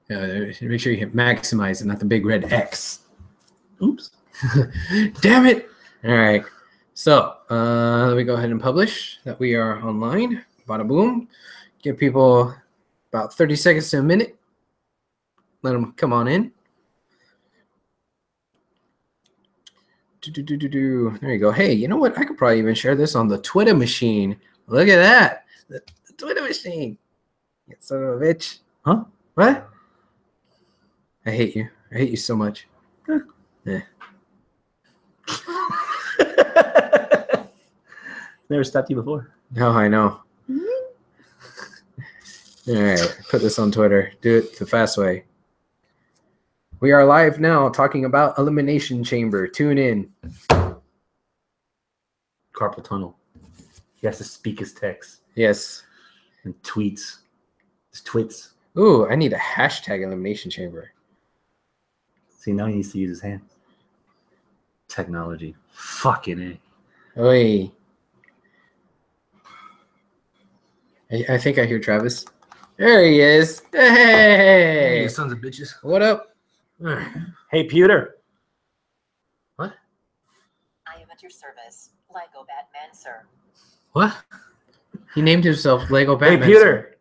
Make sure you hit maximize and not the big red X. Oops. Damn it. All right. So let me go ahead and publish that we are online. Bada boom. Give people about 30 seconds to a minute. Let them come on in. There you go. Hey, you know what? I could probably even share this on the Twitter machine. Look at that. The Twitter machine. You son of a bitch. Huh? What? I hate you. I hate you so much. Huh. Yeah. Never stopped you before. No, I know. All right. Put this on Twitter. Do it the fast way. We are live now talking about Elimination Chamber. Tune in. Carpal tunnel. He has to speak his text Yes. and tweets. His twits. Ooh, I need a hashtag Elimination Chamber. See, now he needs to use his hands. Technology. Fucking A. Oi. I think I hear Travis. There he is. Hey. You sons of bitches. What up? Hey, Pewter. What? I am at your service. Lego Batman, sir. What? He named himself Lego Batman. Hey, Pewter.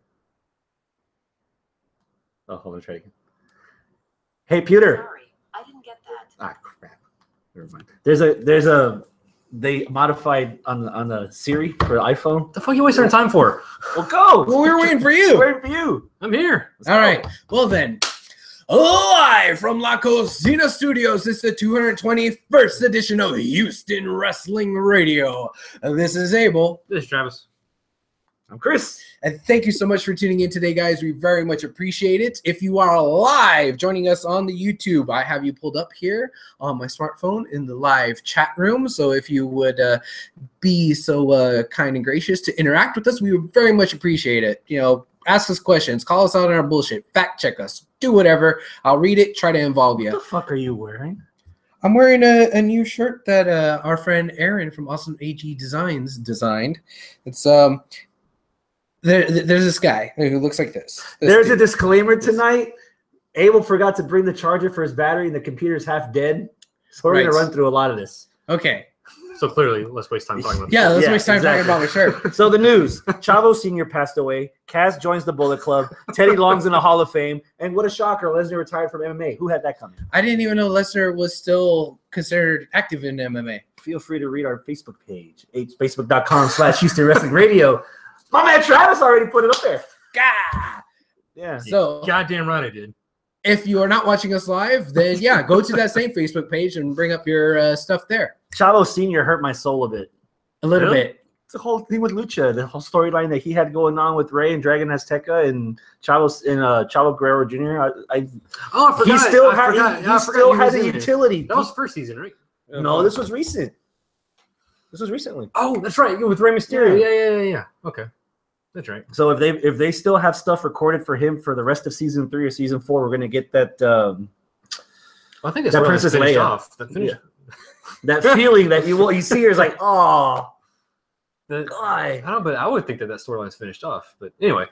Oh, hold on, try again. Hey, Pewter. Sorry, I didn't get that. Ah, crap. Never mind. They modified on the Siri for the iPhone. What the fuck are you wasting our time for? Well, go. Well, we were waiting for you. Waiting for you. I'm here. All right. Well, then. Live from La Cocina Studios, this is the 221st edition of Houston Wrestling Radio. This is Abel. This is Travis. I'm Chris. And thank you so much for tuning in today, guys. We very much appreciate it. If you are live joining us on the YouTube, I have you pulled up here on my smartphone in the live chat room. So if you would be so kind and gracious to interact with us, we would very much appreciate it. You know, ask us questions, call us out on our bullshit, fact check us, do whatever. I'll read it, try to involve you. What the fuck are you wearing? I'm wearing a new shirt that our friend Aaron from Awesome AG Designs designed. It's there's this guy who looks like this. There's a disclaimer tonight. Abel forgot to bring the charger for his battery, and the computer's half dead. So we're going to run through a lot of this. Okay. So clearly, let's waste time talking about Yeah, let's Yeah, waste time exactly. talking about my shirt. So the news. Chavo Sr. passed away. Kaz joins the Bullet Club. Teddy Long's in the Hall of Fame. And what a shocker, Lesnar retired from MMA. Who had that coming? I didn't even know Lesnar was still considered active in MMA. Feel free to read our Facebook page. Facebook.com/Houston Wrestling Radio. My man Travis already put it up there. Gah! Yeah. So goddamn right I did. if you are not watching us live, then yeah, go to that same Facebook page and bring up your stuff there. Chavo Sr. hurt my soul a bit. A little Really? bit. It's the whole thing with Lucha, the whole storyline that he had going on with Rey and Dragon Azteca and Chavo Guerrero Jr. Oh, I forgot. He still I had forgot. he Yeah, I forgot still he had was a in it. utility. That was first season, right? No, this was recent. This was recently. Oh, that's right. With Rey Mysterio. Yeah. Okay, that's right. So if they still have stuff recorded for him for the rest of season 3 or season 4, we're gonna get that Well, I think that's That where Princess it finished Leia. off. That finished. that feeling that you see her is like, oh, The- guy. I don't, but I would think that storyline's finished off. But anyway,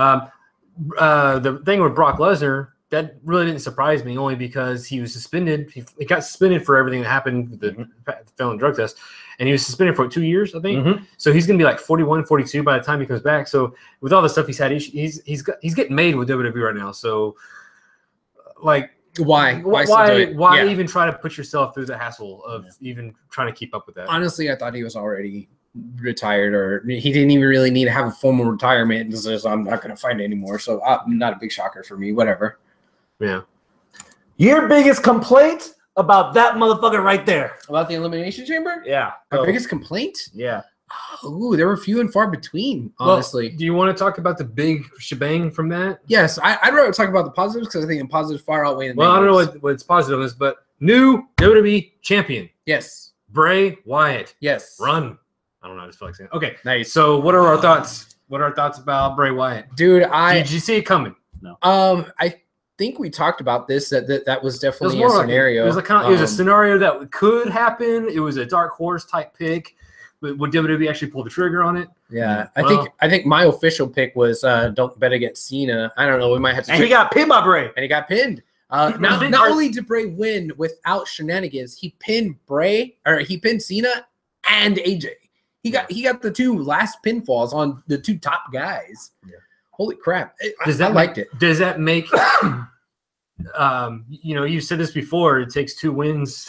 the thing with Brock Lesnar, that really didn't surprise me, only because he was suspended. He got suspended for everything that happened with the felon drug test, and he was suspended for 2 years, I think. Mhm. So he's going to be like 41, 42 by the time he comes back. So with all the stuff he's had, he's getting made with WWE right now. So like, Why? why Yeah. even try to put yourself through the hassle of even trying to keep up with that? Honestly, I thought he was already retired, or he didn't even really need to have a formal retirement. He says, I'm not going to fight anymore. So not a big shocker for me. Whatever. Yeah. Your biggest complaint about that motherfucker right there. About the Elimination Chamber? Yeah. My biggest complaint? Yeah. Ooh, there were few and far between, honestly. Well, do you want to talk about the big shebang from that? Yes, I'd rather talk about the positives because I think the positives far outweigh the Well, I don't know negatives. what's positive is, but new WWE champion, Yes. Bray Wyatt. Yes. Run. I don't know. I just feel like saying. Okay. Nice. So, what are our thoughts? What are our thoughts about Bray Wyatt? Dude, Did you see it coming? I think we talked about this, that was definitely a like scenario. it was a scenario that could happen. It was a dark horse type pick. But would WWE actually pull the trigger on it? Yeah, Well- I think my official pick was don't bet against Cena. I don't know. We might have to. And he got pinned by Bray. and he got pinned. Not only did Bray win without shenanigans, he pinned Cena and AJ. He got the two last pinfalls on the two top guys. Yeah. Holy crap! I liked it. Does that make? You said this before. It takes 2 wins.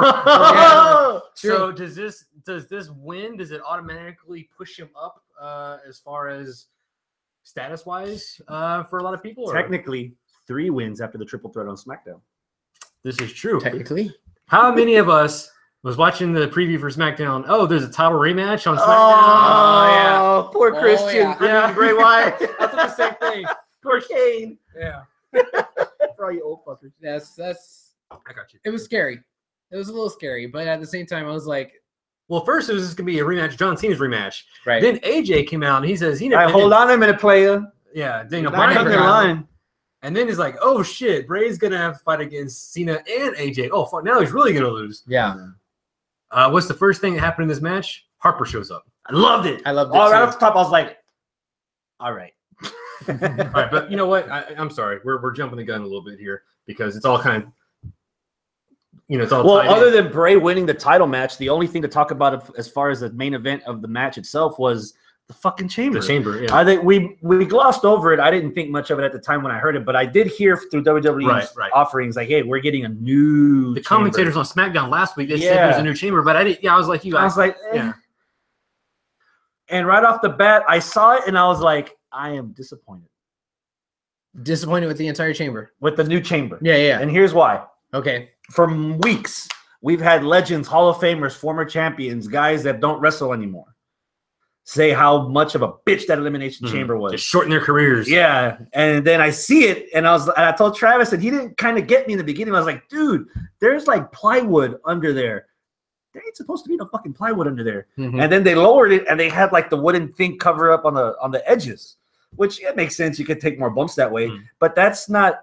So does this win? Does it automatically push him up as far as status wise for a lot of people? Or? Technically, 3 wins after the triple threat on SmackDown. This is true. Technically, How many of us was watching the preview for SmackDown? Oh, there's a title rematch on SmackDown. Oh, poor Oh, Christian. yeah. I mean, Bray Wyatt. I thought the same thing. Poor Kane. Yeah, For all you old fuckers. that's. I got you. It was scary. It was a little scary, but at the same time, I was like, Well, first it was just gonna be a rematch, John Cena's rematch. right. Then AJ came out and he says he never. All right, hold on a minute, player. Yeah, Daniel Not Bryan. in came out. line. And then he's like, "Oh shit, Bray's gonna have to fight against Cena and AJ. Oh fuck, now he's really gonna lose." yeah, What's the first thing that happened in this match? Harper shows up. I loved it. I loved it All right too. off the top, I was like, all right. All right, but you know what? I'm sorry, we're jumping the gun a little bit here because it's all kind of, it's all. Well, tied other in. than Bray winning the title match, the only thing to talk about as far as the main event of the match itself was the fucking chamber. the chamber, yeah, I think we glossed over it. I didn't think much of it at the time when I heard it, but I did hear through WWE's Right. offerings like, "Hey, we're getting a new." the chamber. commentators on SmackDown last week they said Yeah. there's a new chamber, but I didn't. Yeah, I was like you I guys. was like, yeah. And right off the bat, I saw it and I was like, I am disappointed Disappointed with the entire chamber. with the new chamber. Yeah. And here's why. Okay. For weeks, we've had legends, Hall of Famers, former champions, guys that don't wrestle anymore, say how much of a bitch that elimination Mhm. chamber was. Just shorten their careers. Yeah, and then I see it, and I told Travis, and he didn't kind of get me in the beginning. I was like, dude, there's like plywood under there. There ain't supposed to be no fucking plywood under there. Mhm. And then they lowered it, and they had like the wooden thing cover up on the edges, which it makes sense. You could take more bumps that way, Mhm. but that's not.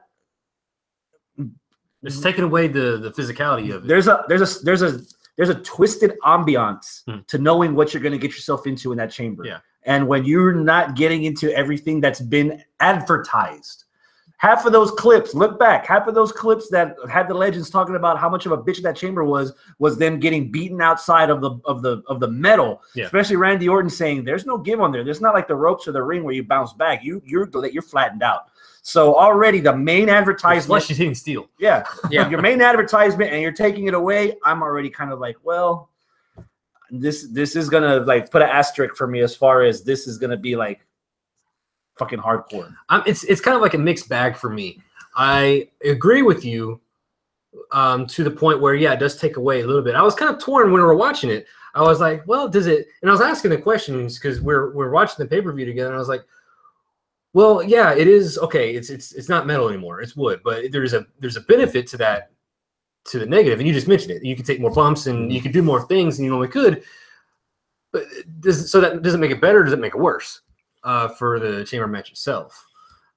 It's taking away the physicality of it. There's a twisted ambiance Hmm. to knowing what you're going to get yourself into in that chamber. Yeah. And when you're not getting into everything that's been advertised, half of those clips, look back, half of those clips that had the legends talking about how much of a bitch that chamber was them getting beaten outside of the metal. Yeah. Especially Randy Orton saying, "There's no give on there. There's not like the ropes or the ring where you bounce back. You're flattened out." So already the main Your advertisement, flesh is hitting steel. yeah, Yeah. your main advertisement, and you're taking it away. I'm already kind of like, well, this is gonna like put an asterisk for me as far as this is gonna be like fucking hardcore. It's kind of like a mixed bag for me. I agree with you to the point where, yeah, it does take away a little bit. I was kind of torn when we were watching it. I was like, well, does it? And I was asking the questions because we're watching the pay-per-view together, and I was like, well, yeah, it is okay. It's not metal anymore. It's wood, but there's a benefit to that, to the negative, and you just mentioned it. You can take more bumps and you can do more things than you normally could. But does it make it better? Or does it make it worse for the chamber match itself?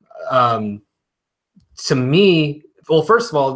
To me, well, first of all,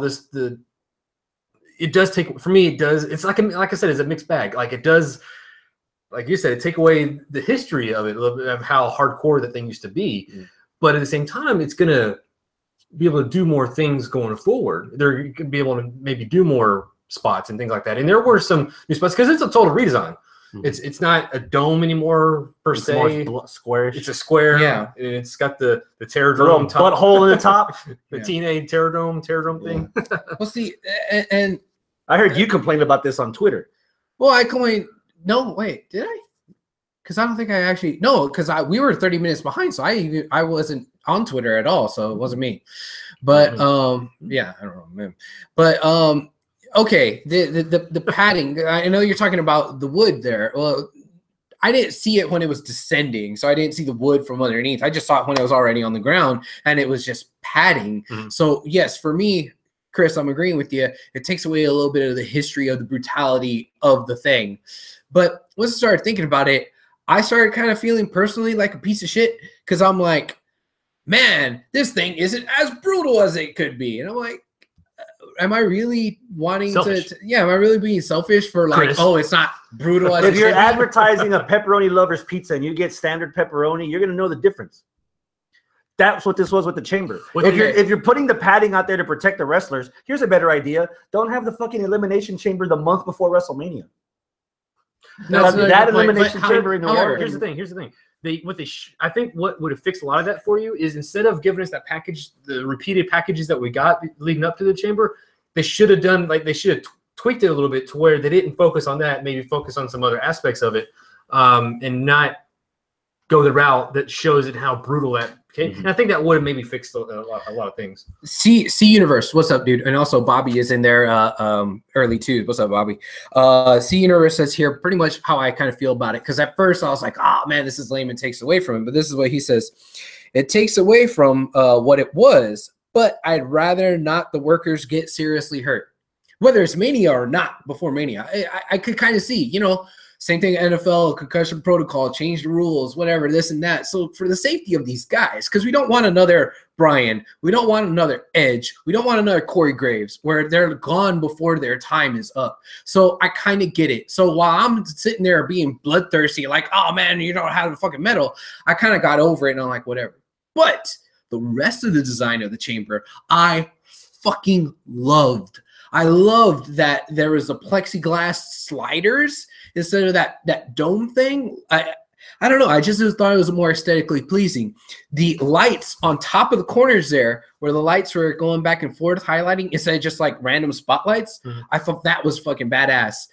it does take, for me, it does. It's like I said, it's a mixed bag. Like it does. Like you said, take away the history of it, of how hardcore that thing used to be. Mm. But at the same time, it's going to be able to do more things going forward. They're going to be able to maybe do more spots and things like that. And there were some new spots because it's a total redesign. Mhm. It's not a dome anymore per It's se. more squarish. It's a square. Yeah. And it's got the a Terradrome little top, butthole in the top. the Yeah. TNA Terradrome thing. Well, see, and I heard you complain about this on Twitter. well, I coined. No, wait, did I? Because I don't think I actually because we were 30 minutes behind, so I wasn't on Twitter at all, so it wasn't me. But yeah, I don't know, man. But okay, the padding. I know you're talking about the wood there. Well, I didn't see it when it was descending, so I didn't see the wood from underneath. I just saw it when it was already on the ground, and it was just padding. Mhm. So yes, for me, Chris, I'm agreeing with you. It takes away a little bit of the history of the brutality of the thing. But once I started thinking about it, I started kind of feeling personally like a piece of shit because I'm like, man, this thing isn't as brutal as it could be. And I'm like, am I really wanting Selfish. to? Yeah, am I really being selfish for like? Chris. Oh, it's not brutal. As If it you're should be? advertising a pepperoni lover's pizza and you get standard pepperoni, you're gonna know the difference. That's what this was with the chamber. What If did you're putting the padding out there to protect the wrestlers, here's a better idea: don't have the fucking elimination chamber the month before WrestleMania. That's that another point, elimination but chamber in New however, York. Here's the thing. I think what would have fixed a lot of that for you is instead of giving us that package, the repeated packages that we got leading up to the chamber, they should have done they should have tweaked it a little bit to where they didn't focus on that, maybe focus on some other aspects of it, and not go the route that shows it how brutal that became. And I think that would have maybe fixed a lot of things. C Universe, what's up, dude? And also Bobby is in there early too. What's up, Bobby? C Universe says here pretty much how I kind of feel about it. Because at first I was like, oh man, this is lame and takes away from it. But this is what he says. It takes away from what it was, but I'd rather not the workers get seriously hurt. Whether it's Mania or not before Mania. I could kind of see, same thing, NFL, concussion protocol, change the rules, whatever, this and that. So for the safety of these guys, because we don't want another Bryan, we don't want another Edge, we don't want another Corey Graves, where they're gone before their time is up. So I kind of get it. So while I'm sitting there being bloodthirsty, like, oh man, you don't have the fucking medal, I kind of got over it and I'm like, whatever. But the rest of the design of the chamber, I fucking loved. I loved that there was a plexiglass sliders instead of that dome thing. I don't know. I just thought it was more aesthetically pleasing. The lights on top of the corners there, where the lights were going back and forth, highlighting instead of just like random spotlights, I thought that was fucking badass.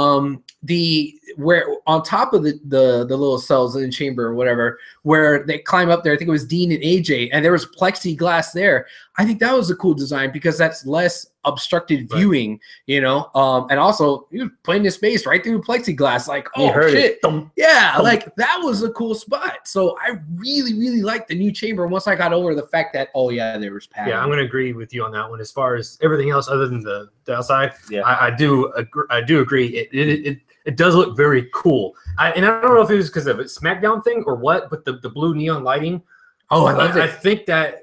Where on top of the little cells in the chamber or whatever, where they climb up there, I think it was Dean and AJ, and there was plexiglass there. I think that was a cool design because that's less obstructed viewing, and also you playing the space right through plexiglass, like, oh shit, yeah, like that was a cool spot. So I really, really liked the new chamber once I got over the fact that, oh yeah, there was padding. Yeah, I'm going to agree with you on that one. As far as everything else other than the outside, yeah, I do agree. It does look very cool. And I don't know if it was because of a SmackDown thing or what, but the blue neon lighting. Oh, I love it. I think that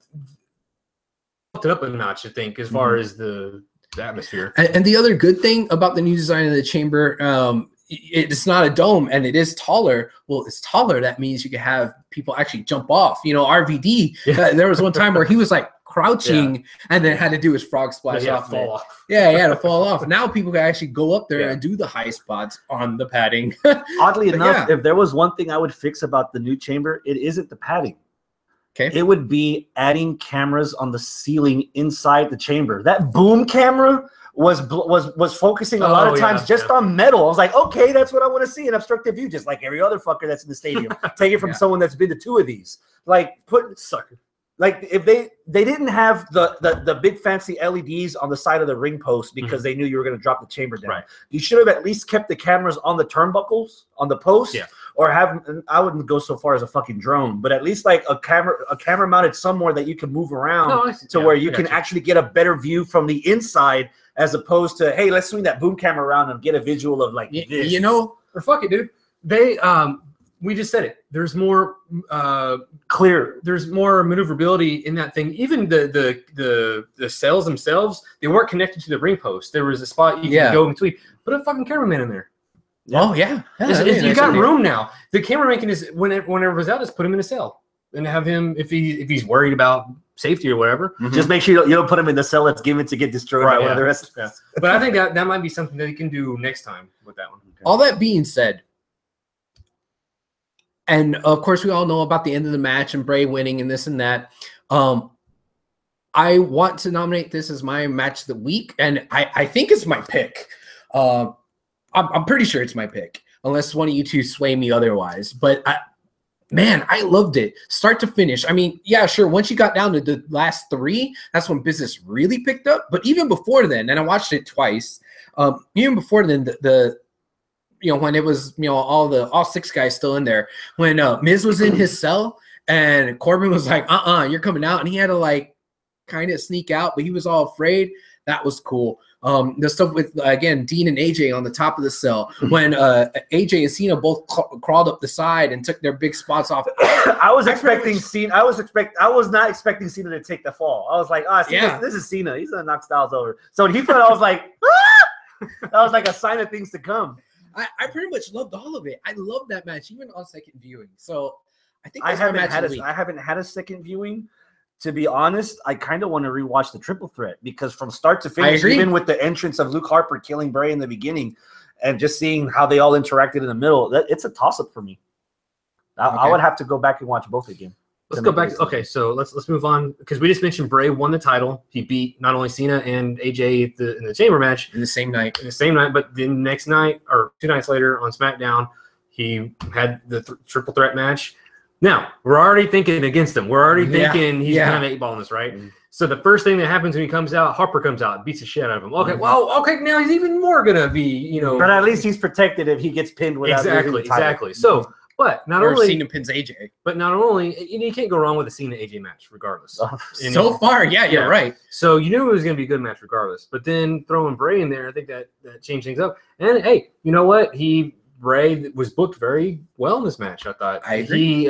it up a notch, I think, as far as the atmosphere. And the other good thing about the new design of the chamber, it's not a dome and it is taller. Well, it's taller. That means you can have people actually jump off. RVD, there was one time where he was like crouching and then had to do his frog splash off. Yeah, he had to fall off. Now people can actually go up there and do the high spots on the padding. Oddly enough, if there was one thing I would fix about the new chamber, it isn't the padding. Okay. It would be adding cameras on the ceiling inside the chamber. That boom camera was focusing a lot of times just on metal. I was like, okay, that's what I want to see, an obstructive view, just like every other fucker that's in the stadium. Take it from someone that's been to 2 of these. Like if they didn't have the big fancy LEDs on the side of the ring post because they knew you were going to drop the chamber down. Right. You should have at least kept the cameras on the turnbuckles on the post, or I wouldn't go so far as a fucking drone, but at least like a camera mounted somewhere that you can move around where you can actually get a better view from the inside, as opposed to, hey, let's swing that boom camera around and get a visual of like this. Or fuck it, dude. They we just said it. There's more clear. There's more maneuverability in that thing. Even the cells themselves, they weren't connected to the ring post. There was a spot you could go between. Put a fucking cameraman in there. Oh yeah, you got room now. The cameraman can just whenever it was out, just put him in a cell and have him if he's worried about safety or whatever. Just make sure you don't put him in the cell that's given to get destroyed by one of the rest. Yeah. But I think that might be something that you can do next time with that one. Okay. All that being said, and of course we all know about the end of the match and Bray winning and this and that. I want to nominate this as my match of the week, and I think it's my pick. I'm pretty sure it's my pick, unless one of you two sway me otherwise. But I loved it, start to finish. I mean, yeah, sure. Once you got down to the last 3, that's when business really picked up. But even before then, and I watched it twice. Even before then, when it was all 6 guys still in there, when Miz was in his cell and Corbin was like, you're coming out, and he had to like kind of sneak out, but he was all afraid. That was cool. The stuff with again Dean and AJ on the top of the cell when AJ and Cena both crawled up the side and took their big spots off. I was expecting Cena. I was not expecting Cena to take the fall. I was like, this is Cena. He's gonna knock Styles over. So when he fell, I was like, ah! That was like a sign of things to come. I pretty much loved all of it. I loved that match even on second viewing. So I think I haven't had a second viewing. To be honest, I kind of want to rewatch the triple threat because from start to finish, even with the entrance of Luke Harper killing Bray in the beginning and just seeing how they all interacted in the middle, it's a toss-up for me. I would have to go back and watch both again. Let's go back. Okay, so let's move on because we just mentioned Bray won the title. He beat not only Cena and AJ in the Chamber match in the same night. But the next night or 2 nights later on SmackDown, he had the triple threat match. Now, we're already thinking against him. We're already thinking he's kind of 8-balling this, right? Mm-hmm. So the first thing that happens when he comes out, Harper comes out and beats the shit out of him. Okay, now he's even more going to be, But at least he's protected if he gets pinned without Exactly. So, but not or only Cena pins AJ. But not only, you can't go wrong with a Cena AJ match regardless. So far, you're right. So you knew it was going to be a good match regardless. But then throwing Bray in there, I think that changed things up. And, hey, you know what? Bray was booked very well in this match, I thought. I agree.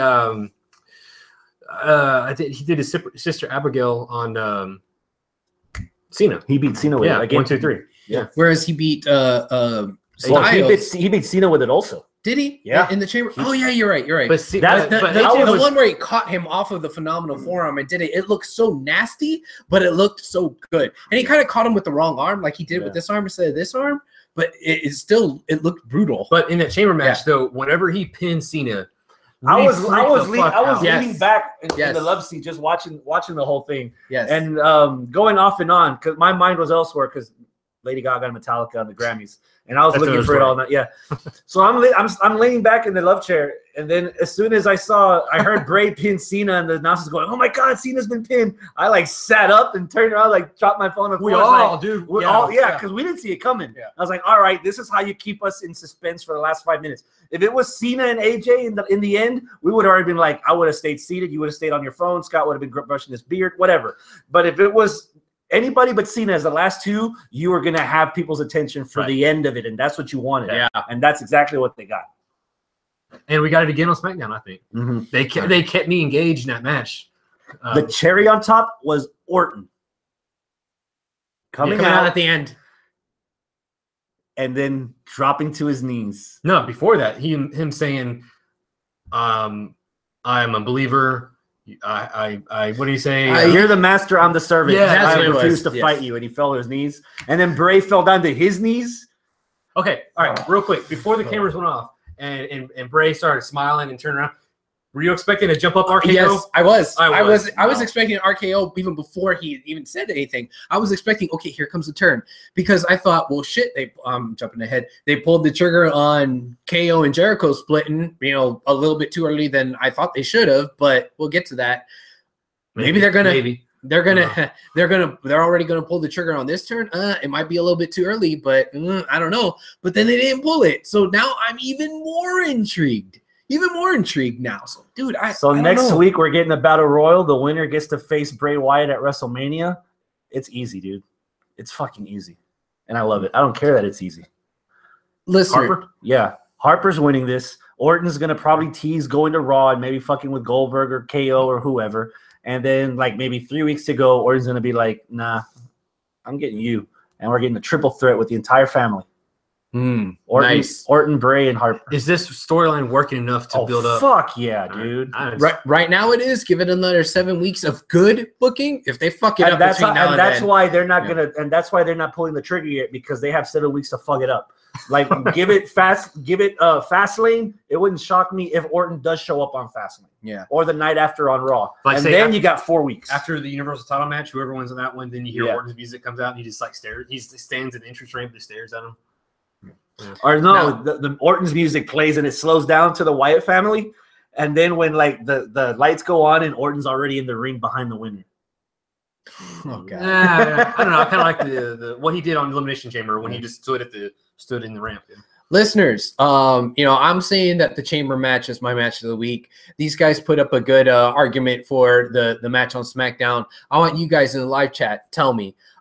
He did his sister Abigail on Cena. He beat Cena with it. 1, 2, 3. Yeah. Whereas he beat Styles. He beat Cena with it also. Did he? Yeah. In the Chamber? Oh, yeah, you're right. But the one where he caught him off of the phenomenal forearm and did it, it looked so nasty, but it looked so good. And he kind of caught him with the wrong arm, like he did with this arm instead of this arm. But it looked brutal. But in that Chamber match, though, whenever he pinned Cena, I was leaning back in the love seat, just watching the whole thing. Yes. And going off and on because my mind was elsewhere because Lady Gaga and Metallica on the Grammys, and I was looking for it all night. Yeah. So I'm leaning back in the love chair, and then as soon as I heard Bray pin Cena, and the announcers going, "Oh my God, Cena's been pinned!" I sat up and turned around, dropped my phone. We all, dude. Because we didn't see it coming. Yeah. I was like, "All right, this is how you keep us in suspense for the last 5 minutes." If it was Cena and AJ in the end, we would have already been like, I would have stayed seated. You would have stayed on your phone. Scott would have been brushing his beard, whatever. But if it was anybody but Cena as the last two, you were going to have people's attention for the end of it, and that's what you wanted. Yeah. And that's exactly what they got. And we got it again on SmackDown, I think. Mm-hmm. They kept me engaged in that match. The cherry on top was Orton. Coming out at the end. And then dropping to his knees. No, before that, him saying, I'm a believer. What did he say? You're the master, I'm the servant. Yeah, I refuse to fight you. And he fell to his knees. And then Bray fell down to his knees. Okay, all right, real quick. Before the cameras went off and Bray started smiling and turned around, were you expecting to jump up RKO? Yes, I was. I was expecting an RKO even before he even said anything. I was expecting, okay, here comes the turn. Because I thought, well, shit, I'm jumping ahead. They pulled the trigger on KO and Jericho splitting, a little bit too early than I thought they should have, but we'll get to that. Maybe they're already gonna pull the trigger on this turn. It might be a little bit too early, but I don't know. But then they didn't pull it. So now I'm even more intrigued. Now. So, dude, I don't next know. week we're getting a battle royal. The winner gets to face Bray Wyatt at WrestleMania. It's easy, dude. It's fucking easy. And I love it. I don't care that it's easy. Listener. Harper? Yeah. Harper's winning this. Orton's going to probably tease going to Raw and maybe fucking with Goldberg or KO or whoever. And then maybe 3 weeks to go, Orton's going to be like, nah, I'm getting you. And we're getting a triple threat with the entire family. Nice. Orton, Bray, and Harper. Is this storyline working enough to build up? Fuck yeah, dude. Right now it is. Give it another 7 weeks of good booking. If they fuck it up between now and then. That's why they're not gonna, and that's why they're not pulling the trigger yet, because they have 7 weeks to fuck it up. Give it Fastlane. It wouldn't shock me if Orton does show up on Fastlane. Yeah. Or the night after on Raw. You got 4 weeks. After the Universal title match, whoever wins on that one, then you hear Orton's music comes out and he just stares. He stands in the entrance ramp and stares at him. Yeah. Or the Orton's music plays and it slows down to the Wyatt family, and then when the lights go on and Orton's already in the ring behind the winner. Oh god! I don't know. I kind of like the what he did on Elimination Chamber when he just stood in the ramp. Listeners, I'm saying that the Chamber match is my match of the week. These guys put up a good argument for the match on SmackDown. I want you guys in the live chat. Tell me,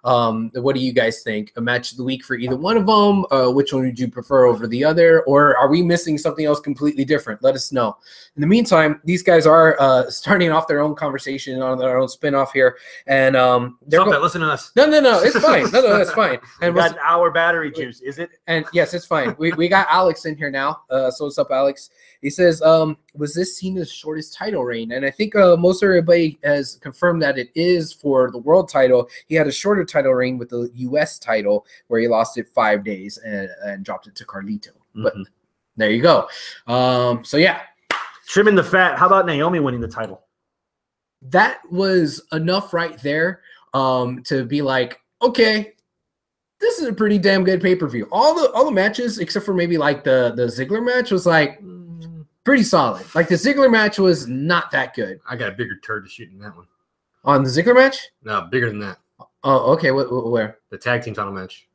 What do you guys think? A match of the week for either one of them? Which one would you prefer over the other? Or are we missing something else completely different? Let us know. In the meantime, these guys are starting off their own conversation on their own spinoff here, and Stop that. Listen to us. No, it's fine. No, that's fine. And We got an hour battery juice, is it? and yes, it's fine. We got Alex in here now. So what's up, Alex? He says, was this Cena's shortest title reign? And I think most everybody has confirmed that it is for the world title. He had a shorter title reign with the U.S. title where he lost it 5 days and dropped it to Carlito. But there you go. So yeah, Trimming the fat. How about Naomi winning the title? that was enough right there to be like, okay, this is a pretty damn good pay-per-view. All the matches, except for maybe like the Ziggler match, was like pretty solid. Like the Ziggler match was not that good. I got a bigger turd to shoot in that one. On the Ziggler match? No, bigger than that. Oh, okay. Where? The tag team title match.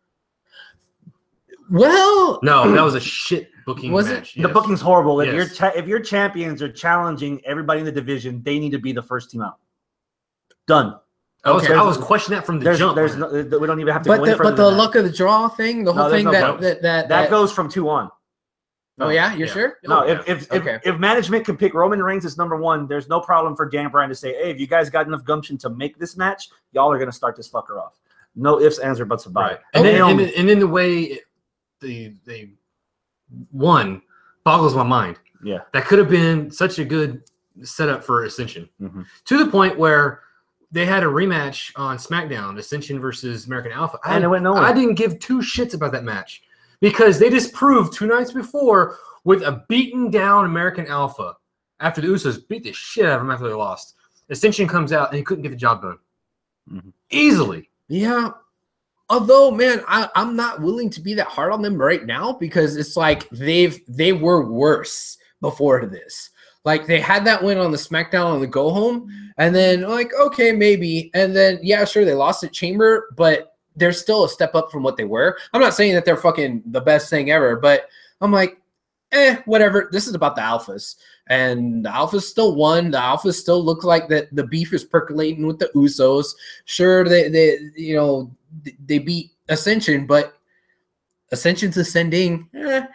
Well, No, that was a shit booking Was it? match. The yes. booking's horrible. If Yes. if your champions are challenging everybody in the division, they need to be the first team out. Done. I was Okay. questioning that from the There's jump. there's man. no, we don't even have to go any further but the than that. luck of the draw thing, the whole No, there's thing no that That goes from 2 on. Oh yeah, you're Yeah. sure? No, Oh, yeah. Okay. if management can pick Roman Reigns as number 1, there's no problem for Dan Bryan to say, hey, if you guys got enough gumption to make this match, y'all are going to start this fucker off. No ifs, ands, or buts about Right. it. And then, Naomi- and then the way they won boggles my mind. Yeah. That could have been such a good setup for Ascension. Mhm. To the point where they had a rematch on SmackDown, Ascension versus American Alpha. And it went nowhere. I didn't give 2 shits about that match because they just proved 2 nights before with a beaten down American Alpha after the Usos beat the shit out of them after they lost. Ascension comes out and he couldn't get the job done. Mhm. Easily. Yeah. Although, man, I'm not willing to be that hard on them right now because it's like they were worse before this. Like they had that win on the SmackDown on the go home, and then like, okay, maybe. And then yeah, sure, they lost at Chamber, but they're still a step up from what they were. I'm not saying that they're fucking the best thing ever, but I'm like, whatever. This is about the Alphas. And the Alphas still won. The Alphas still look like that the beef is percolating with the Usos. Sure, they beat Ascension, but Ascension's ascending.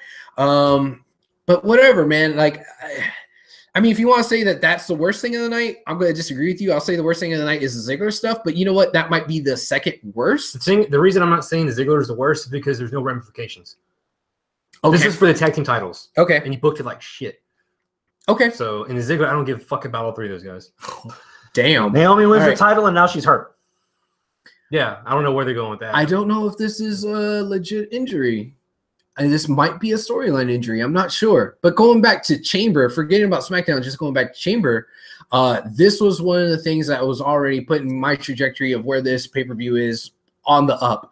But whatever, man. Like, I mean, if you want to say that that's the worst thing of the night, I'm going to disagree with you. I'll say the worst thing of the night is the Ziggler stuff. But you know what? That might be the second worst. The reason I'm not saying the Ziggler is the worst is because there's no ramifications. Okay. This is for the tag team titles, Okay. and you booked it like shit. Okay. So in the Ziggler, I don't give a fuck about all 3 of those guys. Damn. Naomi wins All the right. title, and now she's hurt. Yeah, I don't know where they're going with that. I don't know if this is a legit injury. And this might be a storyline injury. I'm not sure. But going back to Chamber, forgetting about SmackDown, just going back to Chamber, this was one of the things that was already putting my trajectory of where this pay-per-view is on the up.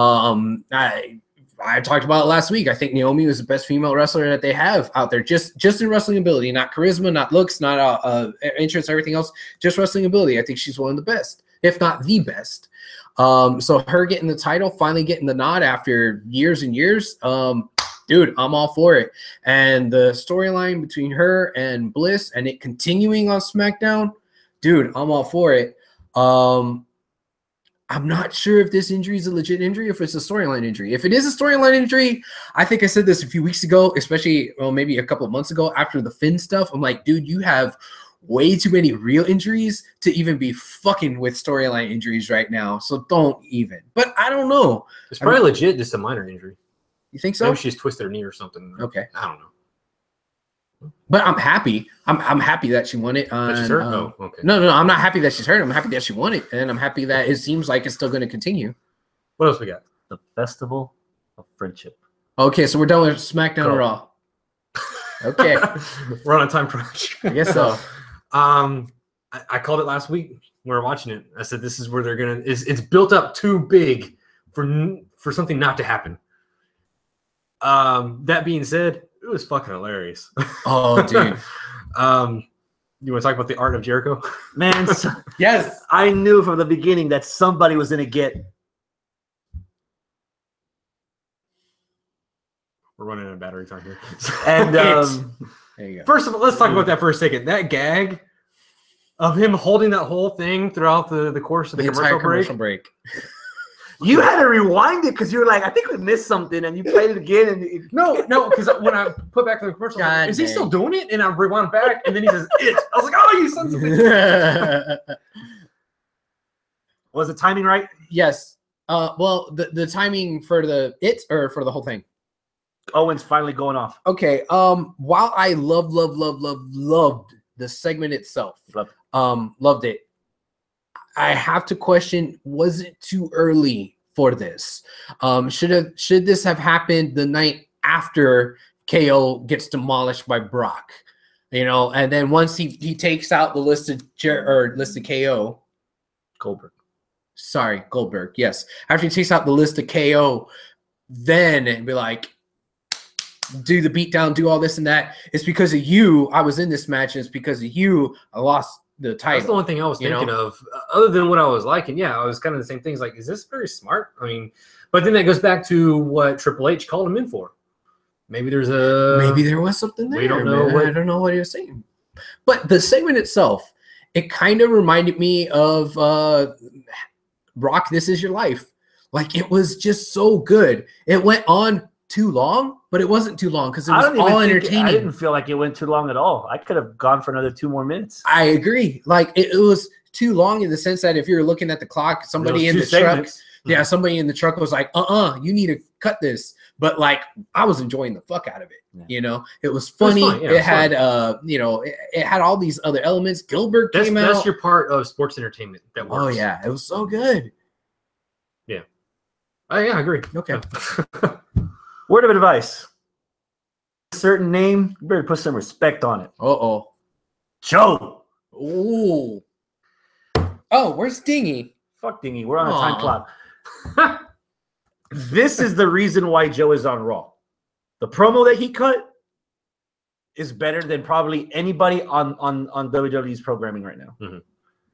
I talked about it last week. I think Naomi was the best female wrestler that they have out there, just in wrestling ability, not charisma, not looks, not interest, everything else, just wrestling ability. I think she's one of the best, if not the best. So her getting the title, finally getting the nod after years and years, dude, I'm all for it. And the storyline between her and Bliss and it continuing on SmackDown, dude, I'm all for it. I'm not sure if this injury is a legit injury, if it's a storyline injury. If it is a storyline injury, I think I said this a few weeks ago, especially maybe a couple of months ago after the Finn stuff. I'm like, dude, you have way too many real injuries to even be fucking with storyline injuries right now. So don't even. But I don't know. It's probably legit, just a minor injury. You think so? Maybe she's twisted her knee or something. Okay. I don't know. But I'm happy. I'm happy that she won it. But she's hurt? Oh, okay. No, I'm not happy that she's hurt. I'm happy that she won it. And I'm happy that it seems like it's still going to continue. What else we got? The Festival of Friendship. Okay, so we're done with SmackDown Go. or Raw. Okay. We're on a time crunch. I guess so. I called it last week. We were watching it. I said this is where they're gonna. It's built up too big for something not to happen. That being said, it was fucking hilarious. Oh, dude. You want to talk about the art of Jericho? Man, Yes. I knew from the beginning that somebody was going to get. We're running out of battery time here. And There you go. First of all, let's talk about that for a second. That gag of him holding that whole thing throughout the course of the entire commercial break. commercial break. You had to rewind it because you were like, I think we missed something, and you played it again. And No, because when I put back the commercial, I'm like, is he dang. still doing it? And I rewound back, and then he says, "It." I was like, "Oh, you sons of bitches!" was the timing right? Yes. Well, the timing for the or for the whole thing. Owen's finally going off. Okay. While I loved the segment itself, loved it. I have to question: was it too early for this? Should this have happened the night after KO gets demolished by Brock? You know, and then once he takes out the listed KO, Goldberg. Sorry, Goldberg. Yes, after he takes out the list of KO, then be like, do the beatdown, do all this and that. It's because of you. I was in this match. And it's because of you. I lost the title. That's the one thing I was thinking of, other than what I was liking. Yeah, I was kind of the same things. Like, is this very smart? I mean, but then that goes back to what Triple H called him in for. Maybe there was something there. We don't know. I don't know what he was saying. But the segment itself, it kind of reminded me of Brock, This Is Your Life. Like, it was just so good. It went on too long, but it wasn't too long because it was all entertaining. I didn't feel like it went too long at all. I could have gone for another 2 more minutes. I agree. Like, it was too long in the sense that if you're looking at the clock, somebody in the truck, somebody in the truck was like, you need to cut this. But like, I was enjoying the fuck out of it. Yeah. You know, it was funny. It had it had all these other elements. Gilbert came out. That's your part of sports entertainment that works. Oh yeah, it was so good. Yeah. I agree. Okay. Word of advice. A certain name, you better put some respect on it. Joe. Ooh. Oh, where's Dingy? Fuck Dingy. We're on a time clock. This is the reason why Joe is on Raw. The promo that he cut is better than probably anybody on WWE's programming right now. Mm-hmm.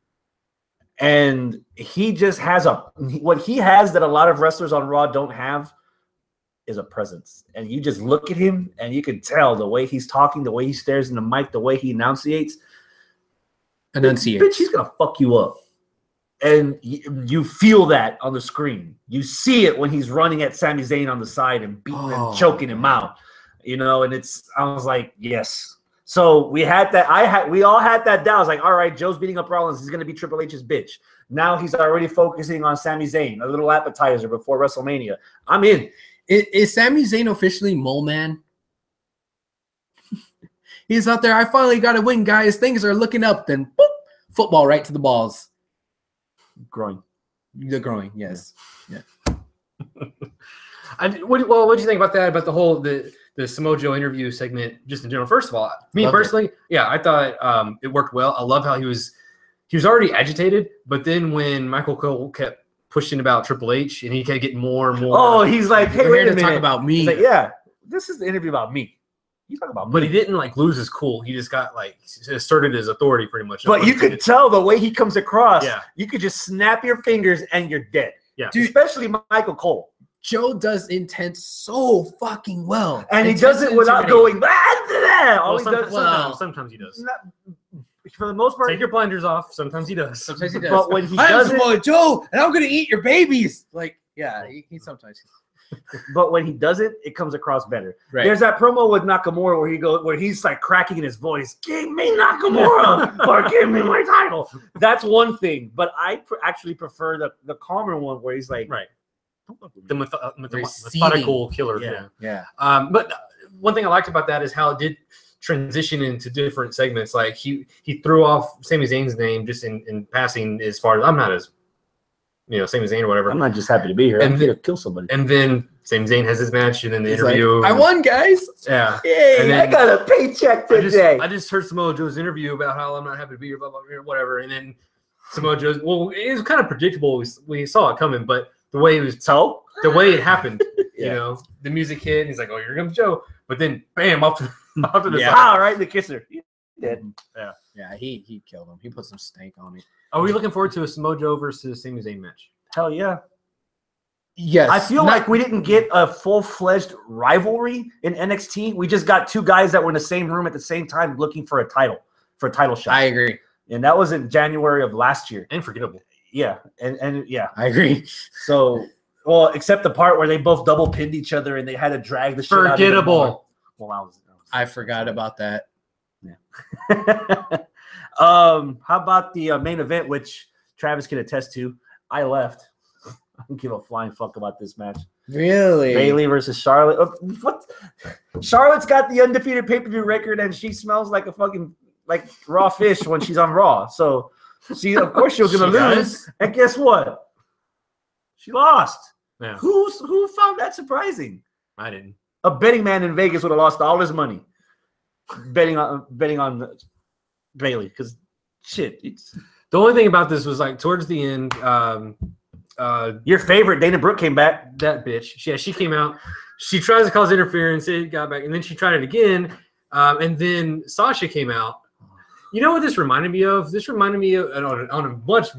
And he just has what he has that a lot of wrestlers on Raw don't have is a presence. And you just look at him and you can tell the way he's talking, the way he stares in the mic, the way he enunciates. Bitch, he's going to fuck you up. And you feel that on the screen. You see it when he's running at Sami Zayn on the side and beating and choking him out. You know, and I was like, yes. So we had that. We all had that doubt. I was like, all right, Joe's beating up Rollins. He's going to be Triple H's bitch. Now he's already focusing on Sami Zayn, a little appetizer before WrestleMania. I'm in. Is Sami Zayn officially Mole Man? He's out there. I finally got a win, guys. Things are looking up. Then boop, football right to the balls. Groin. The groin, yes. Yeah. What do you think about that? About the whole the Samoa Joe interview segment, just in general? First of all, me personally, I thought it worked well. I love how he was already agitated, but then when Michael Cole kept pushing about Triple H and he kept getting more and more. Oh, he's like, hey, we're here to talk about me. He's like, yeah, this is the interview about me. You talk about me. But he didn't like lose his cool. He just got like asserted his authority pretty much. But you could tell the way he comes across. Yeah. You could just snap your fingers and you're dead. Yeah. Dude, especially Michael Cole. Joe does intense so fucking well. And he does it without going, sometimes he does. For the most part. Take your blinders off. Sometimes he does. Sometimes he does. But when he does it, Joe, and I'm going to eat your babies. Like, yeah, he sometimes. But when he does it, it comes across better. Right. There's that promo with Nakamura where he's like cracking in his voice, "Give me Nakamura or give me my title." That's one thing, but I actually prefer the calmer one where he's like, right, the methodical killer. Yeah. But one thing I liked about that is how it did transition into different segments. Like he threw off Sami Zayn's name just in passing, as far as I'm not as Sami Zayn or whatever. I'm not just happy to be here. I'm here to kill somebody. And then Sami Zayn has his match, and then the He's interview. Like, I won, guys. Yeah. Yay, I got a paycheck today. I just heard Samoa Joe's interview about how I'm not happy to be here, blah, blah, blah, whatever. And then Samoa Joe's, well, it was kind of predictable. We saw it coming, but the way the way it happened, the music hit, and he's like, "Oh, here comes Joe." But then, bam, off to the side. All right, the kisser. He's dead. Yeah, he killed him. He put some stank on it. Are we looking forward to a Samoa Joe versus Sami Zayn match? Hell yeah. Yes. I feel like we didn't get a full-fledged rivalry in NXT. We just got two guys that were in the same room at the same time looking for a title shot. I agree. And that was in January of last year. And forgettable. Yeah. And yeah. I agree. So Well, except the part where they both double pinned each other and they had to drag the shit out of Forgettable. Well, I forgot about that. How about the main event, which Travis can attest to? I left. I don't give a flying fuck about this match. Really? Bailey versus Charlotte. What? Charlotte's got the undefeated pay-per-view record, and she smells like a fucking like raw fish when she's on Raw. So of course she was gonna She lose. does? And guess what? She lost. Yeah, Who found that surprising? I didn't. A betting man in Vegas would have lost all his money betting on Bailey because shit. The only thing about this was like towards the end, Your favorite Dana Brooke came back. that bitch. Yeah, she came out. She tries to cause interference. It got back, and then she tried it again. And then Sasha came out. You know what this reminded me of? This reminded me of on a much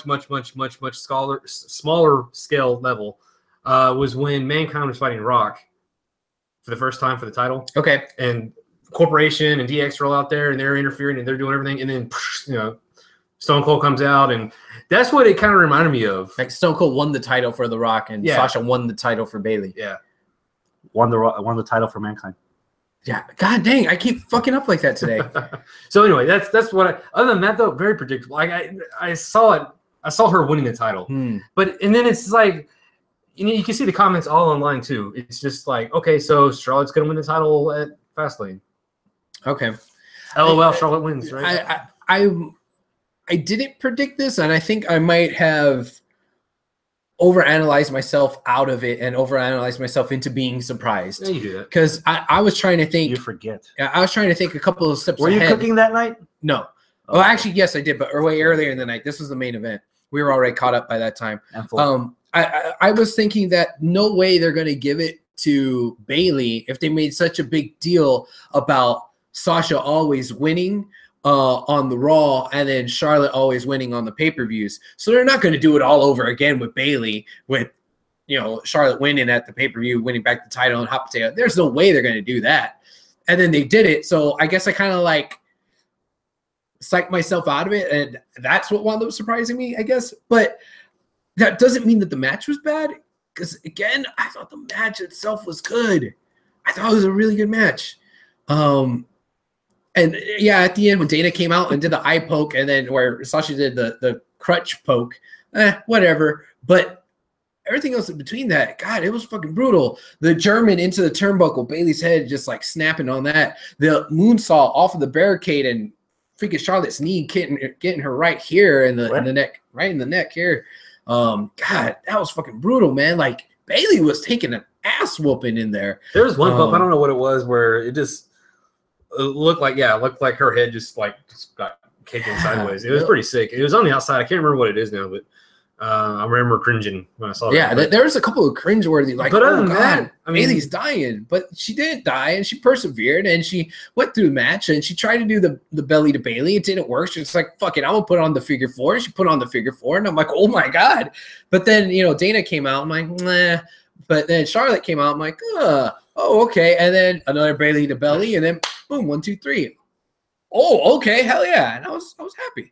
smaller scale level. Was when Mankind was fighting Rock for the first time for the title, Okay. and Corporation and DX are all out there, and they're interfering and they're doing everything, and then Stone Cold comes out, and that's what it kind of reminded me of. Like Stone Cold won the title for The Rock, and Yeah. Sasha won the title for Bailey. Yeah. Won the title for Mankind. Yeah. God dang, I keep fucking up like that today. So anyway, that's what. Other than that, though, very predictable. Like I saw it. I saw her winning the title, and then it's like, you can see the comments all online too. It's just like, okay, so Charlotte's gonna win the title at Fastlane. Okay. LOL, Charlotte wins, right? I didn't predict this, and I think I might have overanalyzed myself out of it and overanalyzed myself into being surprised. Yeah, you do that. Because I was trying to think. You forget. I was trying to think a couple of steps Were you ahead. cooking that night? No. Oh, actually, yes, I did, but way earlier in the night. This was the main event. We were already caught up by that time. I was thinking that no way they're going to give it to Bailey if they made such a big deal about Sasha always winning on the Raw and then Charlotte always winning on the pay-per-views. So they're not going to do it all over again with Bailey, with Charlotte winning at the pay-per-view, winning back the title and hot potato. There's no way they're going to do that. And then they did it. So I guess I kind of like psyched myself out of it, and that's what wound up surprising me, I guess. But that doesn't mean that the match was bad, because again, I thought the match itself was good. I thought it was a really good match. And yeah, at the end when Dana came out and did the eye poke, and then where Sasha did the crutch poke, whatever. But everything else in between that, God, it was fucking brutal. The German into the turnbuckle, Bailey's head just like snapping on that. The moonsault off of the barricade and freaking Charlotte's knee getting her right here in the neck, right in the neck here. God, that was fucking brutal, man. Like Bailey was taking an ass whooping in there. There was one bump, I don't know what it was, where it looked like her head just got kicking sideways. It was pretty sick. It was on the outside. I can't remember what it is now, but I remember cringing when I saw that. Yeah, there was a couple of cringeworthy, like, but other than God, that, I mean, Bailey's dying, but she didn't die, and she persevered, and she went through the match, and she tried to do the belly to Bailey. It didn't work. She's like, fuck it, I'm gonna put on the figure four. And she put on the figure four, and I'm like, oh my God. But then, Dana came out, I'm like, nah. But then Charlotte came out, I'm like, oh, okay. And then another Bailey to belly, and then boom, 1, 2, 3. Oh, okay, hell yeah. And I was happy.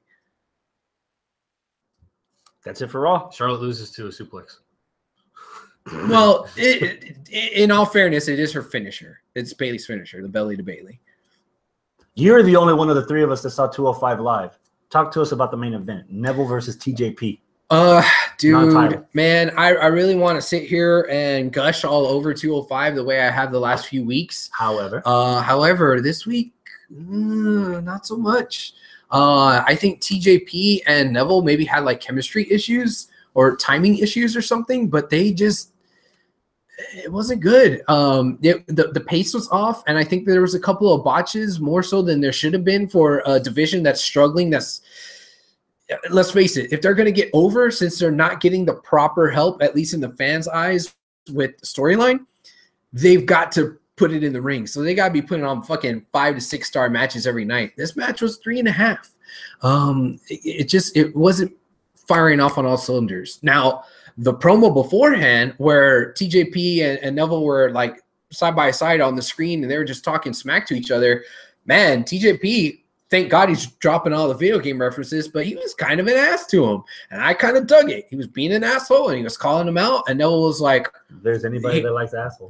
That's it for Raw. Charlotte loses to a suplex. Well, in all fairness, it is her finisher. It's Bailey's finisher, the belly to Bailey. You're the only one of the three of us that saw 205 live. Talk to us about the main event, Neville versus TJP. Dude, Non-title. man, I really want to sit here and gush all over 205 the way I have the last few weeks. However, This week, not so much. I think TJP and Neville maybe had like chemistry issues or timing issues or something, but it wasn't good. The pace was off, and I think there was a couple of botches more so than there should have been for a division that's struggling. Let's face it, if they're going to get over, since they're not getting the proper help, at least in the fans' eyes, with the storyline, they've got to put it in the ring. So they got to be putting on fucking 5 to 6 star matches every night. This match was 3.5. It wasn't firing off on all cylinders. Now, the promo beforehand where TJP and Neville were like side by side on the screen and they were just talking smack to each other, man, TJP thank God he's dropping all the video game references, but he was kind of an ass to him. And I kind of dug it. He was being an asshole and he was calling him out. And Neville was like, If there's anybody that likes asshole.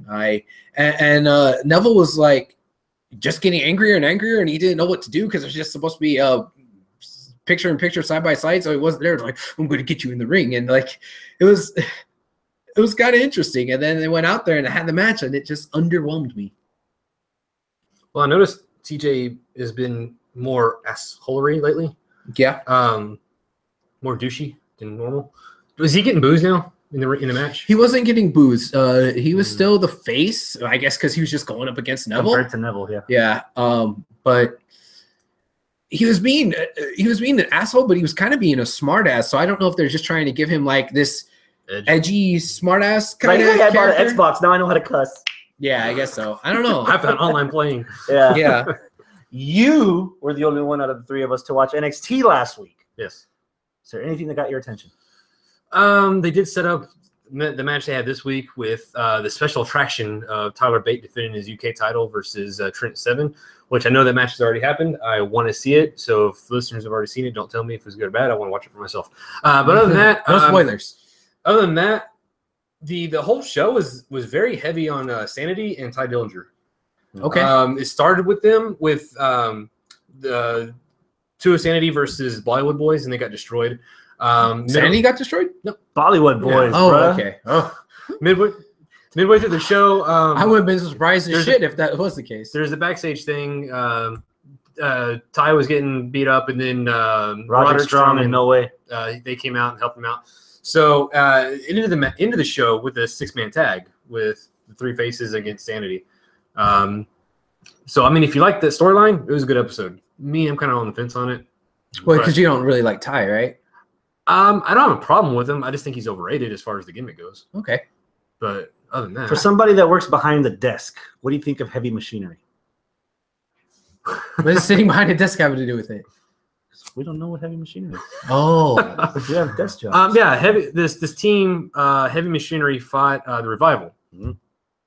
Neville was like just getting angrier and angrier, and he didn't know what to do because it was just supposed to be picture in picture, side by side. So he wasn't there. It was like, I'm going to get you in the ring. And like, it was kind of interesting. And then they went out there and had the match, and it just underwhelmed me. Well, I noticed TJ has been more assholery lately. Yeah. More douchey than normal. Was he getting booze now in the match? He wasn't getting booze. He was still the face, I guess, because he was just going up against Neville. Compared to Neville, yeah. Yeah. But he was being an asshole, but he was kind of being a smart ass. So I don't know if they're just trying to give him like this edgy smart ass kind of I bought an character. Xbox. Now I know how to cuss. Yeah, I guess so. I don't know. I found online playing. Yeah. Yeah. You were the only one out of the three of us to watch NXT last week. Yes. Is there anything that got your attention? They did set up the match they had this week with the special attraction of Tyler Bate defending his UK title versus Trent Seven, which I know that match has already happened. I want to see it. So if listeners have already seen it, don't tell me if it's good or bad. I want to watch it for myself. But other than that, no spoilers. Other than that, the whole show was very heavy on Sanity and Ty Dillinger. Okay. It started with them with the two of Sanity versus Bollywood Boys, and they got destroyed. Sanity got destroyed? Bollywood Boys. Oh, bruh. okay. Oh, midway through the show, I would have been surprised as shit if that was the case. there's a backstage thing. Ty was getting beat up, and then Roderick Strong and No Way. they came out and helped him out. So into the show with a 6-man tag with the three faces against Sanity. So I mean, if you like the storyline, it was a good episode. Me, I'm kind of on the fence on it. Well, because you don't really like Ty, right? I don't have a problem with him. I just think he's overrated as far as the gimmick goes. Okay. But other than that, For somebody that works behind the desk, what do you think of Heavy Machinery? What does sitting behind a desk have to do with it? We don't know what Heavy Machinery is. Oh. We have desk jobs. yeah, this team, Heavy Machinery fought the Revival. Mhm.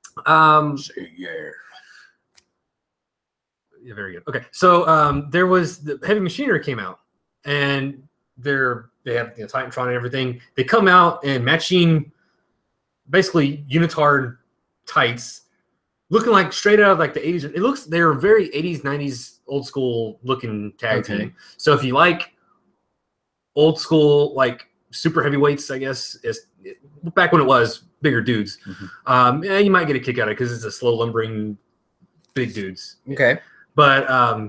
Yeah, very good. Okay, so there was the Heavy Machinery came out, and they have Titantron and everything. They come out and matching, basically unitard tights, looking like straight out of like the 80s. They're very 80s, 90s, old school looking tag team. So if you like old school, like super heavyweights, I guess back when it was bigger dudes, yeah, you might get a kick out of it because it's a slow lumbering big dudes. Okay. But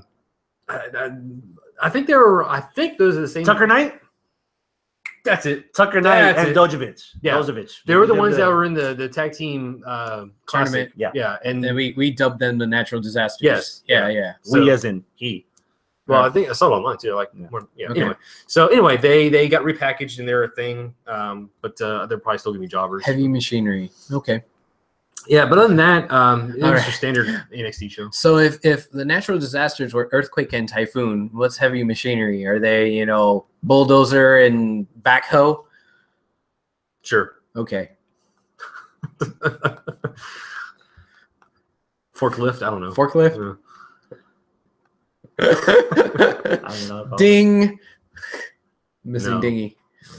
I think those are the same. Tucker Knight? That's it. Tucker Knight That's and it. Dojovich. Yeah. Dojovich. They were the ones that were in the tag team Tournament. classic. Yeah. Yeah, and And we dubbed them the natural disasters. Yes. Yeah. so- We as in he. well, I think I saw it online too. Like, Yeah. yeah. Okay. Anyway, they got repackaged and they're a thing. But they're probably still gonna be jobbers. Heavy Machinery. Okay. Yeah, but other than that, it was All right. your standard NXT show. So if the natural disasters were earthquake and typhoon, what's Heavy Machinery? Are they, bulldozer and backhoe? Sure. Okay. Forklift. I don't know. Forklift? Yeah. I don't know. Ding. Missing No. dinghy.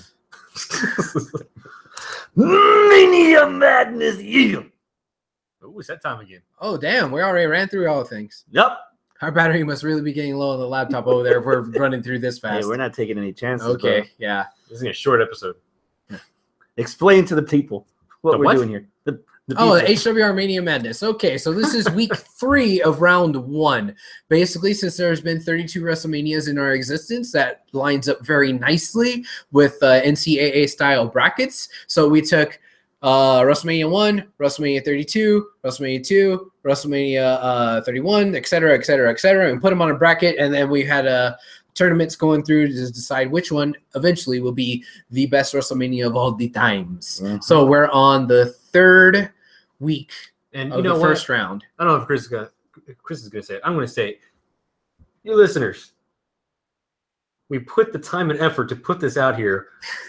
Mania Madness. Yeah. Oh, it's that time again. Oh, damn. We already ran through all things. Yep. Our battery must really be getting low on the laptop over there if we're running through this Hey, fast. we're not taking any chances. Okay. Bro. Yeah. This is a short episode. Explain to the people what The we're what? doing here. The Oh, the people. HWR Mania Madness. Okay, so this is week 3 of round 1. Basically, since there's been 32 WrestleManias in our existence, that lines up very nicely with NCAA style brackets. So we took WrestleMania 1, WrestleMania 32, WrestleMania 2, WrestleMania 31, et cetera, and put them on a bracket. And then we had tournaments going through to decide which one eventually will be the best WrestleMania of all the times. Mhm. So we're on the 3rd week And of you know the what? first round. I don't know if Chris is gonna say it. I'm gonna say it. You listeners, we put the time and effort to put this out here.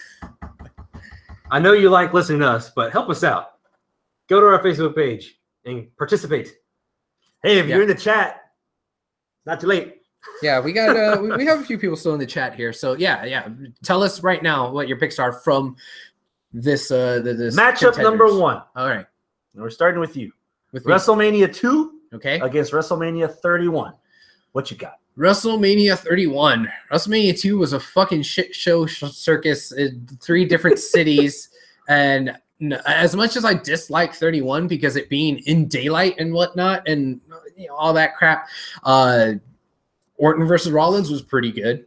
I know you like listening to us, but help us out. Go to our Facebook page and participate. Hey, if Yeah. you're in the chat, not too late. Yeah, we got we have a few people still in the chat here. So yeah. Tell us right now what your picks are from this this Matchup number contenders. 1. All right. We're starting with you. With me. WrestleMania 2 Okay. against WrestleMania 31. What you got? WrestleMania 31. WrestleMania 2 was a fucking shit show circus in 3 different cities. And as much as I dislike 31 because it being in daylight and whatnot and all that crap, Orton versus Rollins was pretty good,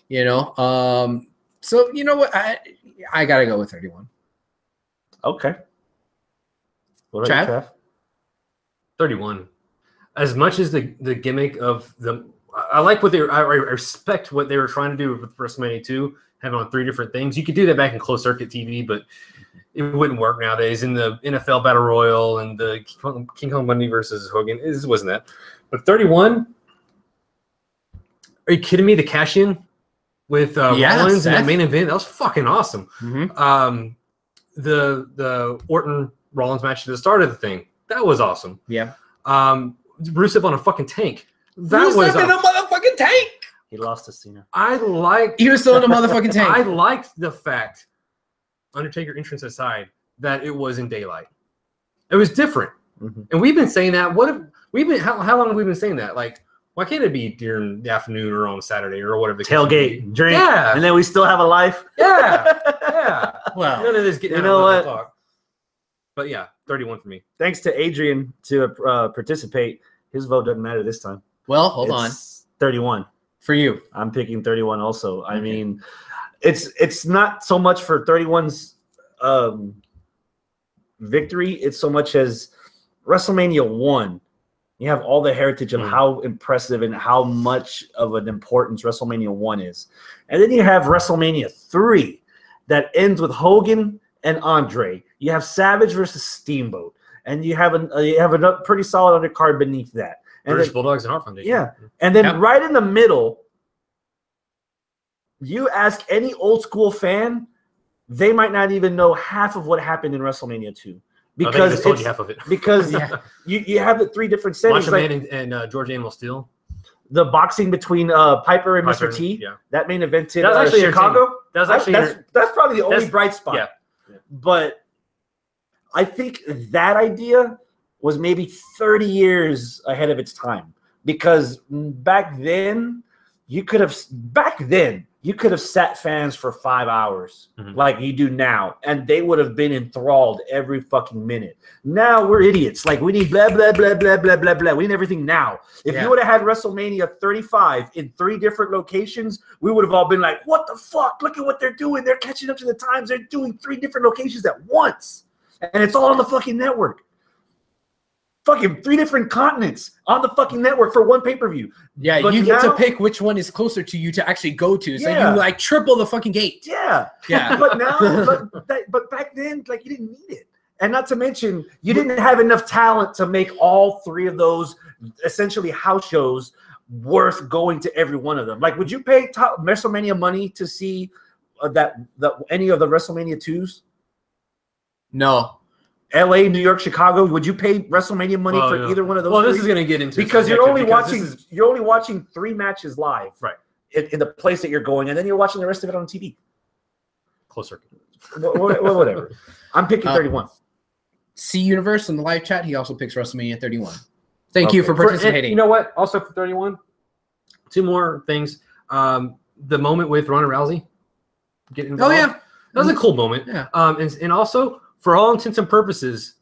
So you know what? I gotta go with 31. Okay. What about you, Trav? 31. As much as the gimmick of I like what I respect what they were trying to do with WrestleMania 2, having on 3 different things. You could do that back in closed circuit TV, but it wouldn't work nowadays in the NFL Battle Royal and the King Kong Bundy versus Hogan. It wasn't that. But 31, are you kidding me? The cash in with Rollins in that main event, that was fucking awesome. Mm-hmm. The Orton Rollins match at the start of the thing, that was awesome. Yeah. Rusev on a fucking tank. That Rusev was in a motherfucking tank. He lost to Cena. He was still in a motherfucking tank. I liked the fact, Undertaker entrance aside, that it was in daylight. It was different, and we've been saying that. How long have we been saying that? Like, why can't it be during the afternoon or on Saturday or whatever? The Tailgate, drink, and then we still have a life. Yeah. Well, none of this getting. You know what? O'clock. But yeah, 31 for me. Thanks to Adrian to participate. His vote doesn't matter this time. Well, hold on. 31 for you. I'm picking 31 also. I mean, it's not so much for 31's victory. It's so much as WrestleMania 1. You have all the heritage of how impressive and how much of an importance WrestleMania 1 is. And then you have WrestleMania 3 that ends with Hogan and Andre. You have Savage versus Steamboat. And you have a pretty solid undercard beneath that. And British Bulldogs and Heart Foundation. Yeah. And then right in the middle, you ask any old school fan, they might not even know half of what happened in WrestleMania 2. Because told you half of it. Because you have the 3 different settings. Macho Man and George Animal Steel. The boxing between Piper and Mr. T. Yeah. That main event in actually Chicago. That's actually that's probably the only bright spot. Yeah. But I think that idea was maybe 30 years ahead of its time, because back then you could have sat fans for 5 hours like you do now, and they would have been enthralled every fucking minute. Now we're idiots. Like, we need blah, blah, blah, blah, blah, blah, blah. We need everything now. If you would have had WrestleMania 35 in 3 different locations, we would have all been like, what the fuck? Look at what they're doing. They're catching up to the times. They're doing 3 different locations at once. And it's all on the fucking network. Fucking 3 different continents on the fucking network for 1 pay-per-view. Yeah, but you get to pick which one is closer to you to actually go to. So you like triple the fucking gate. Yeah. Yeah. But now, but back then, like, you didn't need it. And not to mention, you didn't have enough talent to make all 3 of those essentially house shows worth going to every one of them. Like, would you pay WrestleMania money to see any of the WrestleMania 2s? No. LA, New York, Chicago. Would you pay WrestleMania money for either one of those? Well, this is going to get into because you're only watching 3 matches live, right? In the place that you're going, and then you're watching the rest of it on TV. Close circuit. Whatever. I'm picking 31. C Universe in the live chat. He also picks WrestleMania 31. Thank you for participating. You know what? Also for 31, 2 more things. The moment with Ronda Rousey getting involved. Oh yeah, that was a cool moment. Yeah. And also, for all intents and purposes,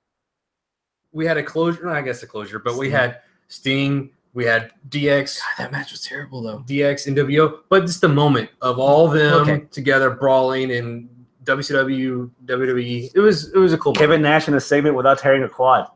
we had a closure. I guess a closure, but we had Sting. We had DX. God, that match was terrible though. DX and NWO, but just the moment of all of them together brawling in WCW, WWE. It was a cool Kevin Nash in a segment without tearing a quad.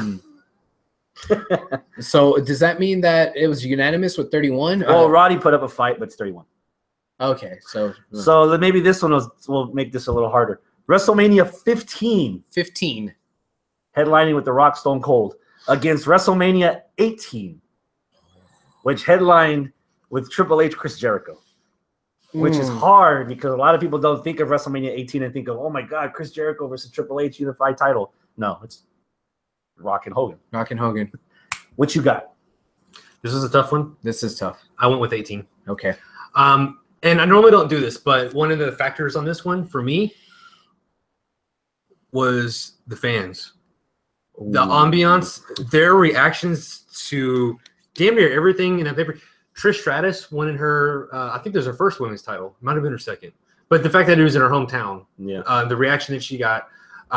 So does that mean that it was unanimous with 31? Well, Roddy put up a fight, but it's 31. Okay, so maybe this one will make this a little harder. WrestleMania 15. 15. Headlining with The Rock, Stone Cold, against WrestleMania 18, which headlined with Triple H, Chris Jericho. Which is hard because a lot of people don't think of WrestleMania 18 and think of, oh my God, Chris Jericho versus Triple H unified title. No, it's Rock and Hogan. Rock and Hogan. What you got? This was a tough one. This is tough. I went with 18. Okay. And I normally don't do this, but one of the factors on this one for me was the fans. The ambiance, their reactions to damn near everything in that paper. Trish Stratus won in her, I think it was her first women's title. Might have been her second. But the fact that it was in her hometown, the reaction that she got,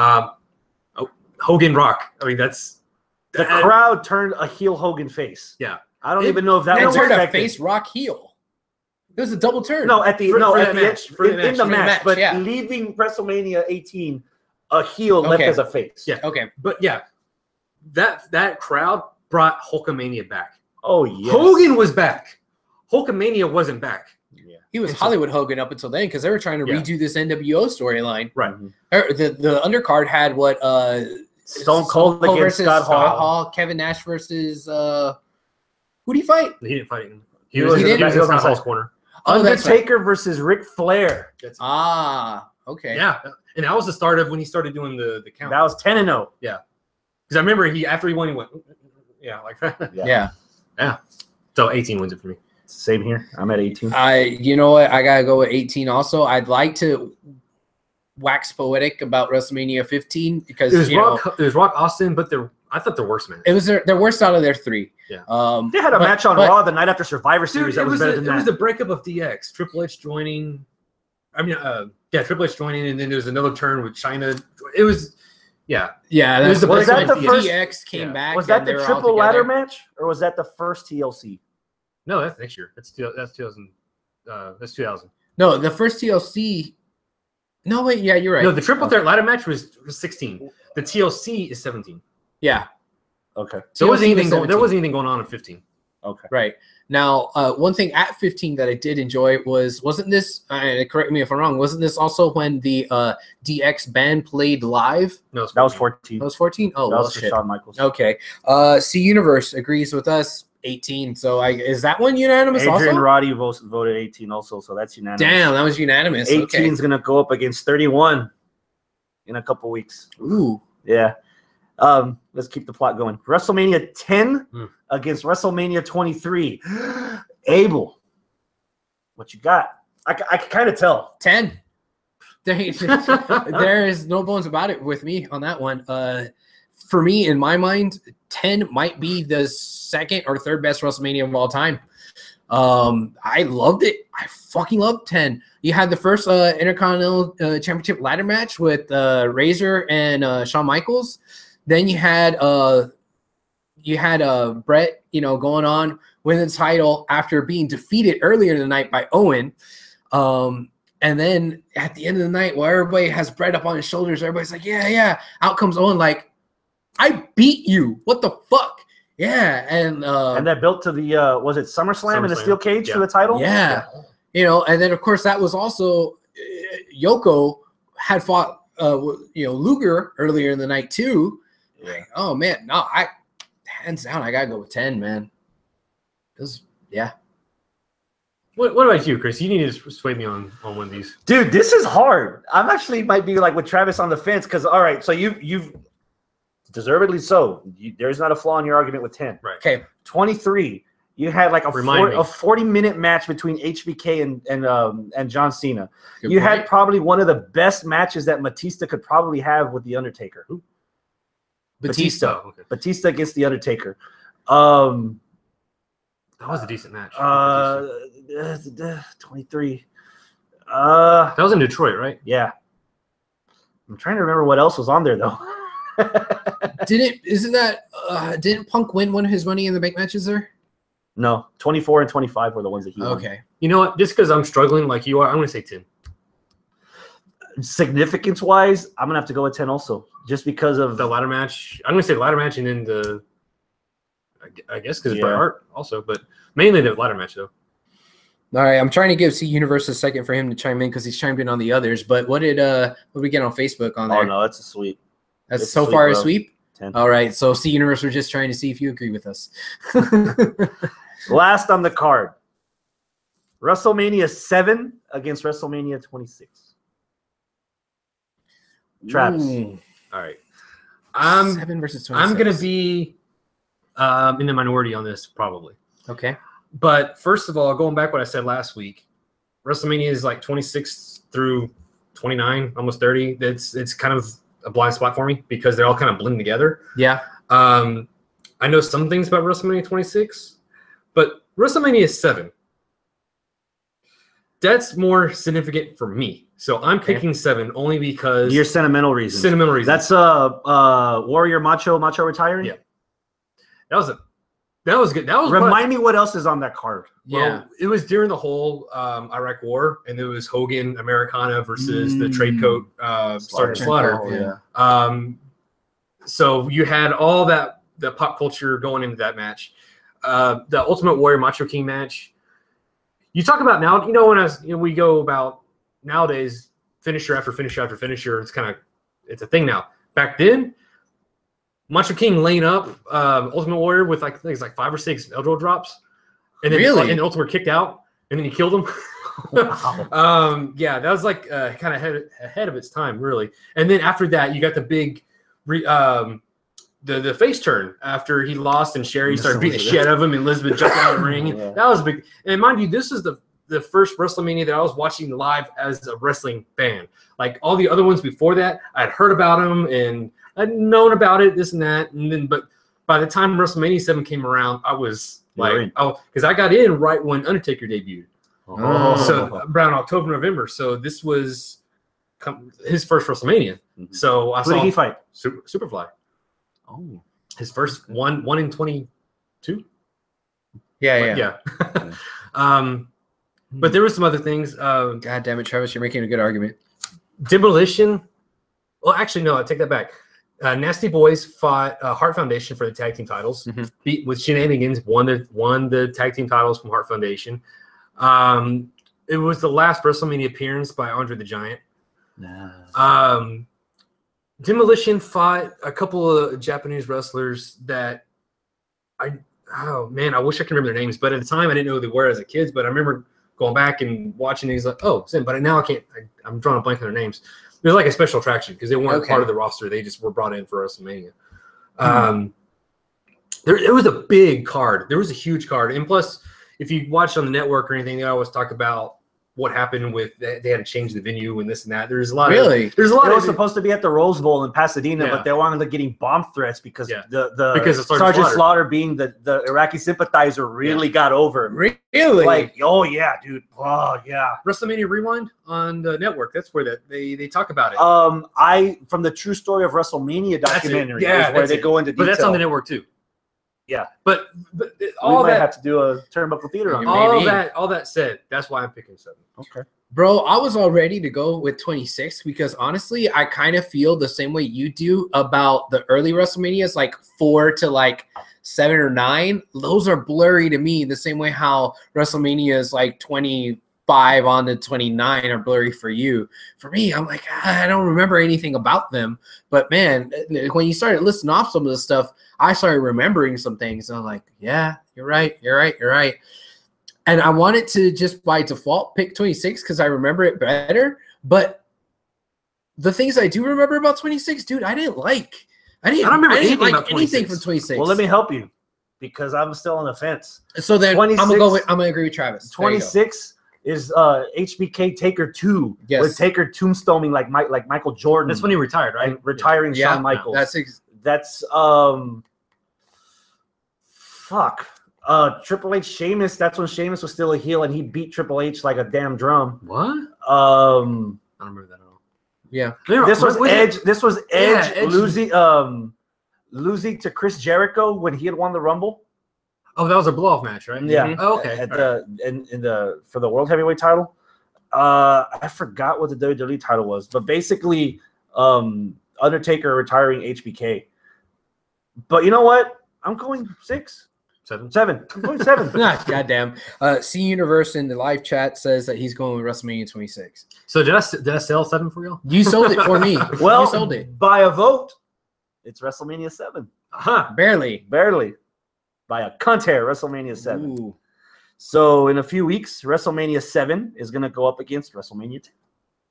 Hogan Rock. I mean, the crowd turned a heel Hogan face. Yeah. I don't even know if that They was turned a expected. face Rock heel. It was a double turn. No, at the For the match. In the match, but yeah. leaving WrestleMania 18, a heel left as a face. Yeah. Okay. But yeah, that crowd brought Hulkamania back. Oh yes. Hogan was back. Hulkamania wasn't back. Yeah. He was Hollywood Hogan up until then because they were trying to redo this NWO storyline. Right. The undercard had what Stone Cold against versus Scott Hall. Kevin Nash versus who do you fight? He didn't fight him. He He was was in in the Scott Hall's corner. Oh, that's right. Undertaker versus Ric Flair. Okay. Yeah, and that was the start of when he started doing the count. That was 10-0. Because I remember after he won, he went, yeah, like that. Yeah. So 18 wins it for me. Same here. I'm at 18. You know what? I gotta go with 18. Also, I'd like to wax poetic about WrestleMania 15 because It was Rock Austin, but I thought the worst match. it was their worst out of their three. Yeah. They had a match on Raw the night after Survivor Series that was better than it that. was the breakup of DX. Triple H joining. I mean, Triple H joining, and then there was another turn with China. It was, Yeah, Was that's that when the first- DX came back. Was that and they the were all triple ladder together. match, or was that the first TLC? no, that's next year. That's 2000. That's 2000. No, the first TLC. No, wait, yeah, you're right. No, the triple threat ladder match was 16. The TLC is 17. Yeah, Okay. There wasn't TLC was anything. There 17. wasn't anything going on in 15. Okay. right. Now, one thing at 15 that I did enjoy wasn't this? Correct me if I'm wrong. Wasn't this also when the DX band played live? No, it's That was 14. 14. That was 14. Oh, That well, was for shit. Shawn Michaels. Okay. C Universe agrees with us. 18. So is that one unanimous? Adrian also? Roddy voted 18 also, so that's unanimous. Damn, that was unanimous. 18 Okay. is going to go up against 31 in a couple weeks. Ooh. Yeah. Let's keep the plot going. WrestleMania 10 against WrestleMania 23. Abel, what you got? I can kind of tell. 10. There is no bones about it with me on that one. For me, in my mind, 10 might be the second or third best WrestleMania of all time. I loved it. I fucking loved 10. You had the first Intercontinental Championship ladder match with Razor and Shawn Michaels. Then you had Brett, going on winning the title after being defeated earlier in the night by Owen. And then at the end of the night, while everybody has Brett up on his shoulders, everybody's like, yeah. Out comes Owen like, I beat you. What the fuck? Yeah. And that built to the, was it SummerSlam in a SummerSlam. steel cage Yeah. for the title? yeah. And then, of course, that was also Yoko had fought, Luger earlier in the night, too. Yeah. Like, oh, man. No, hands down, I got to go with 10, man. Yeah. What about you, Chris? You need to persuade me on one of these. Dude, this is hard. I'm actually might be like with Travis on the fence because, all right, so you've deservedly so. There's not a flaw in your argument with 10. Right. Okay. 23, you had like a Remind me. 40-minute match between HBK and John Cena. Good You point. had probably one of the best matches that Batista could probably have with The Undertaker. Batista. Oh, okay. Batista against The Undertaker. That was a decent match. 23. That was in Detroit, right? Yeah. I'm trying to remember what else was on there though. Didn't Punk win one of his Money in the Bank matches there? No, 24 and 25 were the ones that he won. Okay. You know what? Just because I'm struggling like you are, I'm going to say 10. Significance wise, I'm gonna have to go with 10 also, just because of The ladder match. I'm going to say the ladder match and then I guess because it's Bret Yeah. Hart also, but mainly the ladder match though. All right, I'm trying to give C Universe a second for him to chime in because he's chimed in on the others. But what did we get on Facebook on there? Oh no, that's a sweep. That's it's so sweep, far a bro. sweep. 10. All right, so C Universe, we're just trying to see if you agree with us. Last on the card, WrestleMania 7 against WrestleMania 26. Travis. Ooh, All right. 7 versus 26. I'm going to be in the minority on this probably. Okay. But first of all, going back what I said last week, WrestleMania is like 26 through 29, almost 30. It's kind of a blind spot for me because they're all kind of blend together. Yeah. I know some things about WrestleMania 26, but WrestleMania 7, that's more significant for me. So I'm picking 7 only because Your sentimental reasons. sentimental reasons. That's Warrior Macho retiring. Yeah. That was good. That was Remind me what else is on that card. Yeah. It was during the whole Iraq War, and it was Hogan Americana versus the trade coat Sergeant Slaughter. Yeah. So you had all the pop culture going into that match. The Ultimate Warrior Macho King match. You talk about now, when we go about nowadays, finisher after finisher after finisher. It's a thing now. Back then, Macho King laying up Ultimate Warrior with I think it's like 5 or 6 elbow drops, and then Really? and the Ultimate kicked out, and then he killed him. Wow. Yeah, that was like kind of ahead of its time, really. And then after that, you got the big, the face turn after he lost, and Sherry started beating the shit out of him, and Elizabeth jumped out of the ring. Yeah. That was big. And mind you, this is the first WrestleMania that I was watching live as a wrestling fan. Like all the other ones before that, I'd heard about them and I'd known about it, this and that. And then, but by the time WrestleMania 7 came around, I was like, because I got in right when Undertaker debuted. Oh. So around October, November. So this was his first WrestleMania. Mhm. So I Who saw did he fight? Superfly. Oh. His first one in 22. Yeah. But there were some other things. God damn it, Travis, you're making a good argument. Demolition. Well, actually, no, I take that back. Nasty Boys fought Heart Foundation for the tag team titles. Mhm. Beat with shenanigans, won the tag team titles from Heart Foundation. It was the last WrestleMania appearance by Andre the Giant. Demolition fought a couple of Japanese wrestlers that I wish I could remember their names, but at the time I didn't know who they were as a kid, but I remember going back and watching these like, but now I can't, I'm drawing a blank on their names. It was like a special attraction because they weren't part of the roster. They just were brought in for WrestleMania. It was a big card. There was a huge card. And plus, if you watch on the network or anything, they always talk about what happened with they had to change the venue and this and that. There's a lot It was of supposed to be at the Rose Bowl in Pasadena, Yeah. but they wound up getting bomb threats because Because of Sergeant Slaughter being the Iraqi sympathizer really got over him. Really? Like, oh yeah, dude. Oh yeah. WrestleMania Rewind on the network. That's where they talk about it. From the True Story of WrestleMania That's it. documentary, Yeah, is where that's they it. go into detail. But that's on the network too. Yeah. But We all might that have to do a turnbuckle theater on Maybe. all that said, that's why I'm picking 7. Okay. Bro, I was all ready to go with 26 because honestly, I kind of feel the same way you do about the early WrestleManias, like 4 to like 7 or 9. Those are blurry to me the same way how WrestleMania is like 25 on to 29 are blurry for you. For me, I'm like, I don't remember anything about them. But man, when you started listing off some of the stuff, I started remembering some things. And I'm like, yeah, you're right. And I wanted to just by default pick 26 because I remember it better. But the things I do remember about 26, dude, I didn't like. I didn't remember like anything about anything 26. from 26. Well, let me help you because I'm still on the fence. So then 26 I'm gonna agree with Travis. There you go. 26 is HBK Taker 2 Yes. with Taker tombstoning like Michael Jordan. That's when he retired, right? and retiring Yeah, Shawn Michaels. That's fuck. Triple H Sheamus. That's when Sheamus was still a heel and he beat Triple H like a damn drum. What? I Um, don't remember that at all. yeah. this was Edge. This was Edge, Edge. losing to Chris Jericho when he had won the Rumble. Oh, that was a blow-off match, right? Yeah. Oh, okay. At All the for the World Heavyweight title. I forgot what the WWE title was, but basically, Undertaker retiring HBK. But you know what? I'm going 6, 7. I'm going 7. Goddamn. C Universe in the live chat says that he's going with WrestleMania 26. So did I sell 7 for y'all? You sold it for me. Well, you sold it. by a vote, it's WrestleMania 7. Huh. Barely. Barely. By a cunt hair, WrestleMania 7. Ooh. So in a few weeks, WrestleMania 7 is going to go up against WrestleMania 10.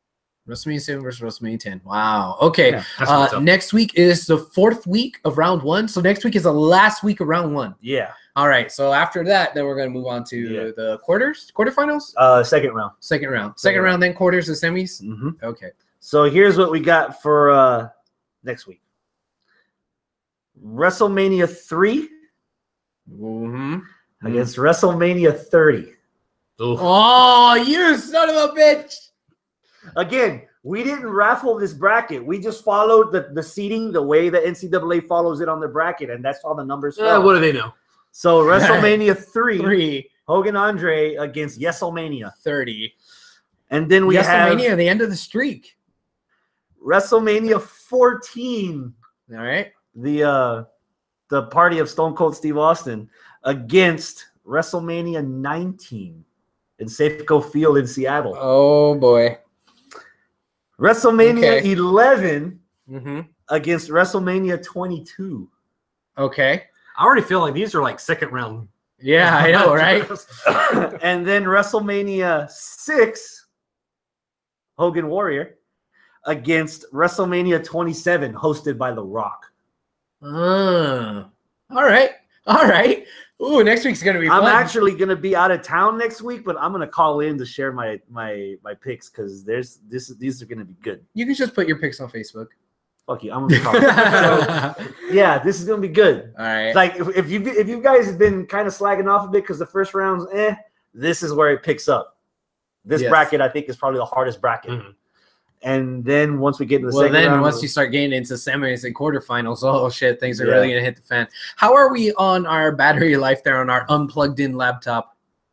WrestleMania 7 versus WrestleMania 10. Wow. Okay. Yeah, that's what's up. Next week is the 4th week of round 1. So next week is the last week of round 1. Yeah. All right. So after that, then we're going to move on to the quarterfinals? Second round. Second round, then quarters and semis? Mm-hmm. Okay. So here's what we got for next week. WrestleMania 3 Mm-hmm. against WrestleMania 30. Oof. Oh, you son of a bitch. Again, we didn't raffle this bracket. We just followed the seating the way the NCAA follows it on their bracket, and that's all the numbers. What do they know? So WrestleMania 3, 3, Hogan Andre against YesOmania. 30. And then we have WrestleMania, the end of the streak. WrestleMania 14, All right. the party of Stone Cold Steve Austin against WrestleMania 19 in Safeco Field in Seattle. Oh, boy. WrestleMania Okay. 11 Mm-hmm. against WrestleMania 22. Okay. I already feel like these are like second round. Yeah, I know, right? And then WrestleMania 6, Hogan Warrior, against WrestleMania 27, hosted by The Rock. All right. All right. Ooh, next week's going to be fun. I'm actually going to be out of town next week, but I'm going to call in to share my picks because these are going to be good. You can just put your picks on Facebook. Fuck you. I'm going to be calling. So, yeah, this is going to be good. All right. Like if you guys have been kind of slagging off a bit because the first round's this is where it picks up. This Yes. bracket I think is probably the hardest bracket. Mhm. And then once we get to the Well, second then round, once you start getting into semis and quarterfinals, oh shit, things are Yeah. really gonna hit the fan. How are we on our battery life there on our unplugged-in laptop?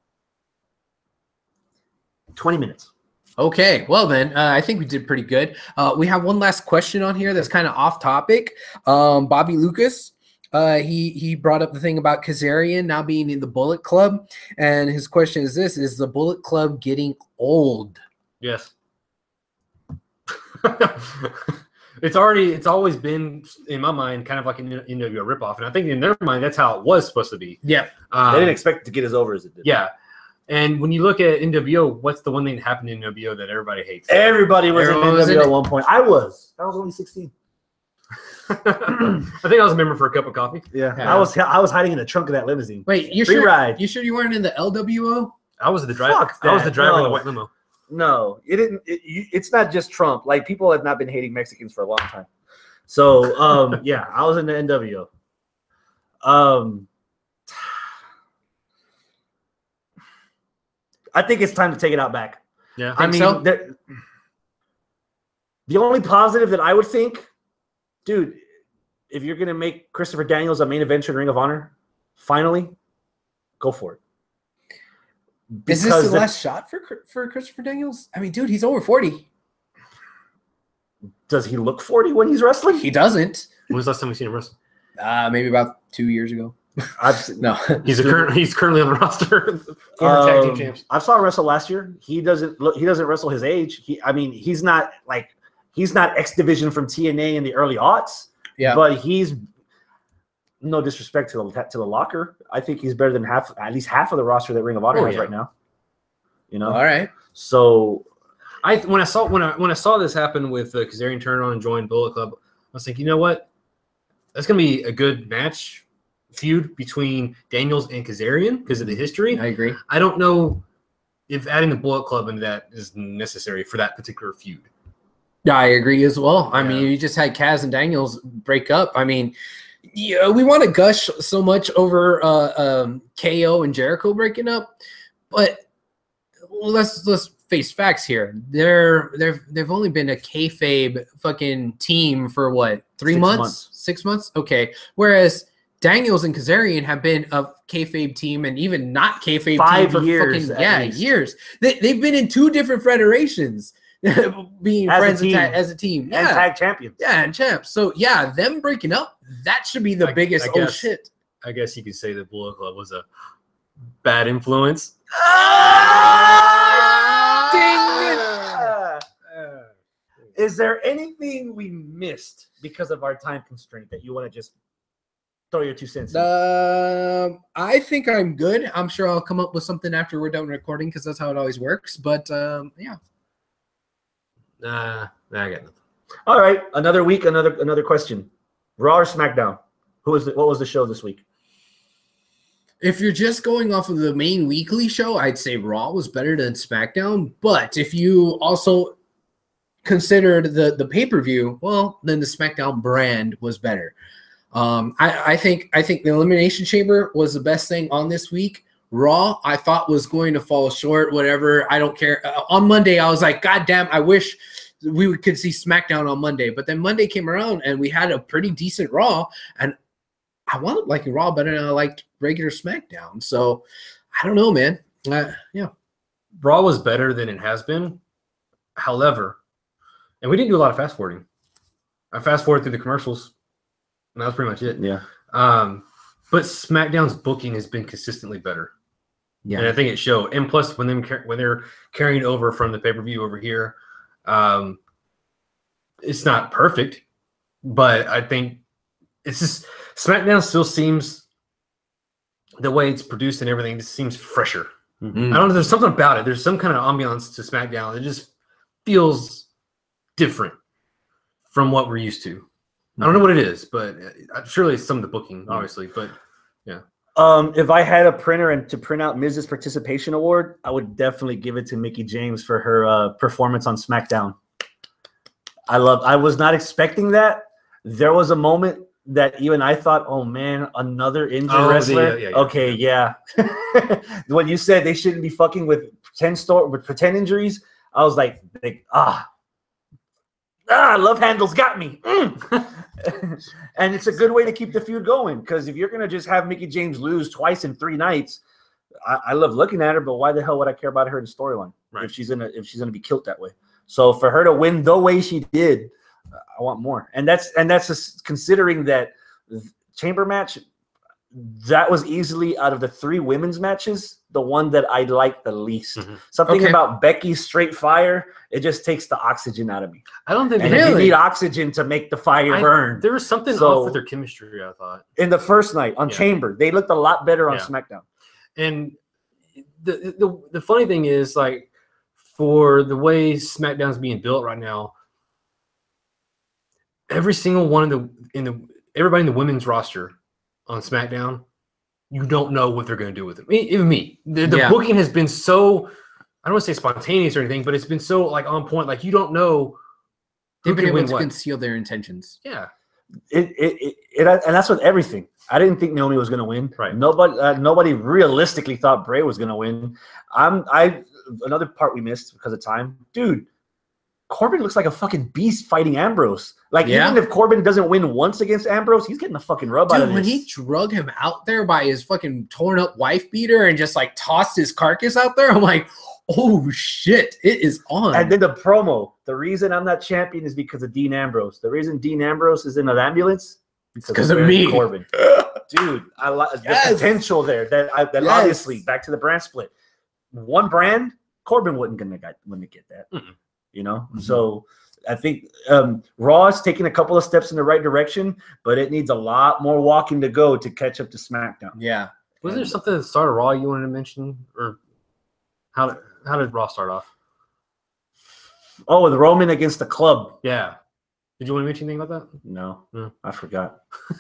20 minutes. Okay, well then, I think we did pretty good. We have one last question on here that's kind of off topic. Bobby Lucas, he brought up the thing about Kazarian now being in the Bullet Club, and his question is this: is the Bullet Club getting old? Yes. It's always been in my mind kind of like an NWO ripoff, and I think in their mind that's how it was supposed to be. Yep. They didn't expect it to get as over as it did. Yeah. And when you look at NWO, what's the one thing that happened in NWO that everybody hates? Everybody was Everyone in was in NWO it. at one point. I was only 16. I think I was a member for a cup of coffee. Yeah. Yeah. I was hiding in the trunk of that limousine. Wait, you Free sure? ride. You sure you weren't in the LWO? I was the driver. Fuck I was that. the driver of the No. white limo. No, it didn't. It's not just Trump. Like people have not been hating Mexicans for a long time. So yeah, I was in the NWO. I think it's time to take it out back. Yeah. I mean, so? the only positive that I would think, dude, if you're gonna make Christopher Daniels a main eventer in Ring of Honor, finally, go for it. Is this the last shot for Christopher Daniels? I mean, dude, he's over 40. Does he look 40 when he's wrestling? He doesn't. When was the last time we seen him wrestle? Maybe about 2 years ago. No. He's currently on the roster. Former tag team champs. I saw him wrestle last year. He doesn't wrestle his age. He's not X Division from TNA in the early aughts. Yeah. But he's, no disrespect to the Locker, I think he's better than at least half of the roster that Ring of Honor has yeah. right now. You know. All right. So When I saw this happen with Kazarian turn on and joined Bullet Club, I was thinking, you know what? That's gonna be a good feud between Daniels and Kazarian because of the history. I agree. I don't know if adding the Bullet Club into that is necessary for that particular feud. Yeah, I agree as well. I mean, Yeah. you just had Kaz and Daniels break up. I mean, yeah, we want to gush so much over KO and Jericho breaking up, but let's face facts here. They've only been a kayfabe fucking team for what, 3 6 months? months. 6 months? Okay. Whereas Daniels and Kazarian have been a kayfabe team and even not kayfabe 5 team for years, fucking at least. years. They've been in 2 different federations, being As a friends team. as a team. and Yeah. tag champions. Yeah, and champs. So yeah, them breaking up, that should be the biggest I oh guess. shit. I guess you could say the Bullet Club was a bad influence. Is there anything we missed because of our time constraint that you want to just throw your 2 cents in? I think I'm good. I'm sure I'll come up with something after we're done recording because that's how it always works. But yeah. I got nothing. All right, another week, another question. Raw or SmackDown? What was the show this week? If you're just going off of the main weekly show, I'd say Raw was better than SmackDown. But if you also considered the pay-per-view, well, then the SmackDown brand was better. I think the Elimination Chamber was the best thing on this week. Raw, I thought was going to fall short, whatever. I don't care. On Monday, I was like, God damn, I wish we could see SmackDown on Monday. But then Monday came around, and we had a pretty decent Raw, and I wound up liking Raw better than I liked regular SmackDown. So I don't know, man. Yeah. Raw was better than it has been. However, and we didn't do a lot of fast forwarding. I fast forwarded through the commercials, and that was pretty much it. Yeah. But SmackDown's booking has been consistently better. Yeah. And I think it showed. And plus, when they're carrying over from the pay-per-view over here, it's not perfect, but I think it's just SmackDown still seems the way it's produced and everything just seems fresher. Mm-hmm. I don't know. There's something about it. There's some kind of ambiance to SmackDown. It just feels different from what we're used to. I don't know what it is, but surely it's some of the booking, obviously. But yeah. If I had a printer and to print out Miz's Participation Award, I would definitely give it to Mickie James for her performance on SmackDown. I was not expecting that. There was a moment that even I thought, oh man, another injured wrestler. Okay, yeah. When you said they shouldn't be fucking with pretend injuries, I was like, love handles got me. And it's a good way to keep the feud going, because if you're gonna just have Mickie James lose twice in 3 nights, I love looking at her, but why the hell would I care about her in the storyline if she's gonna be killed that way? So for her to win the way she did, I want more. And that's just considering that chamber match, that was easily out of the 3 women's matches, the one that I liked the least. Mm-hmm. Something about Becky's straight fire, it just takes the oxygen out of me. I don't think and you need oxygen to make the fire burn. There was something off with their chemistry, I thought. In the first night on Chamber, they looked a lot better on SmackDown. And the funny thing is, like, for the way SmackDown's being built right now, every single one of everybody in the women's roster on SmackDown, you don't know what they're going to do with it. Even me. The booking has been so, I don't want to say spontaneous or anything, but it's been so like on point. Like, you don't know who can win what. Conceal their intentions. Yeah. And that's with everything. I didn't think Naomi was going to win. Right. Nobody realistically thought Bray was going to win. Another part we missed because of time. Dude, Corbin looks like a fucking beast fighting Ambrose. Like, even if Corbin doesn't win once against Ambrose, he's getting a fucking rub out of this. When he drug him out there by his fucking torn up wife beater and just like tossed his carcass out there, I'm like, oh shit, it is on. And then the promo, the reason I'm not champion is because of Dean Ambrose. The reason Dean Ambrose is in an ambulance because of me. Corbin. Dude, I like the potential there. That obviously, back to the brand split. One brand, Corbin wouldn't get that. Mm-hmm. You know? Mm-hmm. So I think Raw is taking a couple of steps in the right direction, but it needs a lot more walking to go to catch up to SmackDown. Yeah. Was there something that started Raw you wanted to mention? Or how did Raw start off? Oh, with Roman against the Club. Yeah. Did you want to mention anything about that? No. I forgot.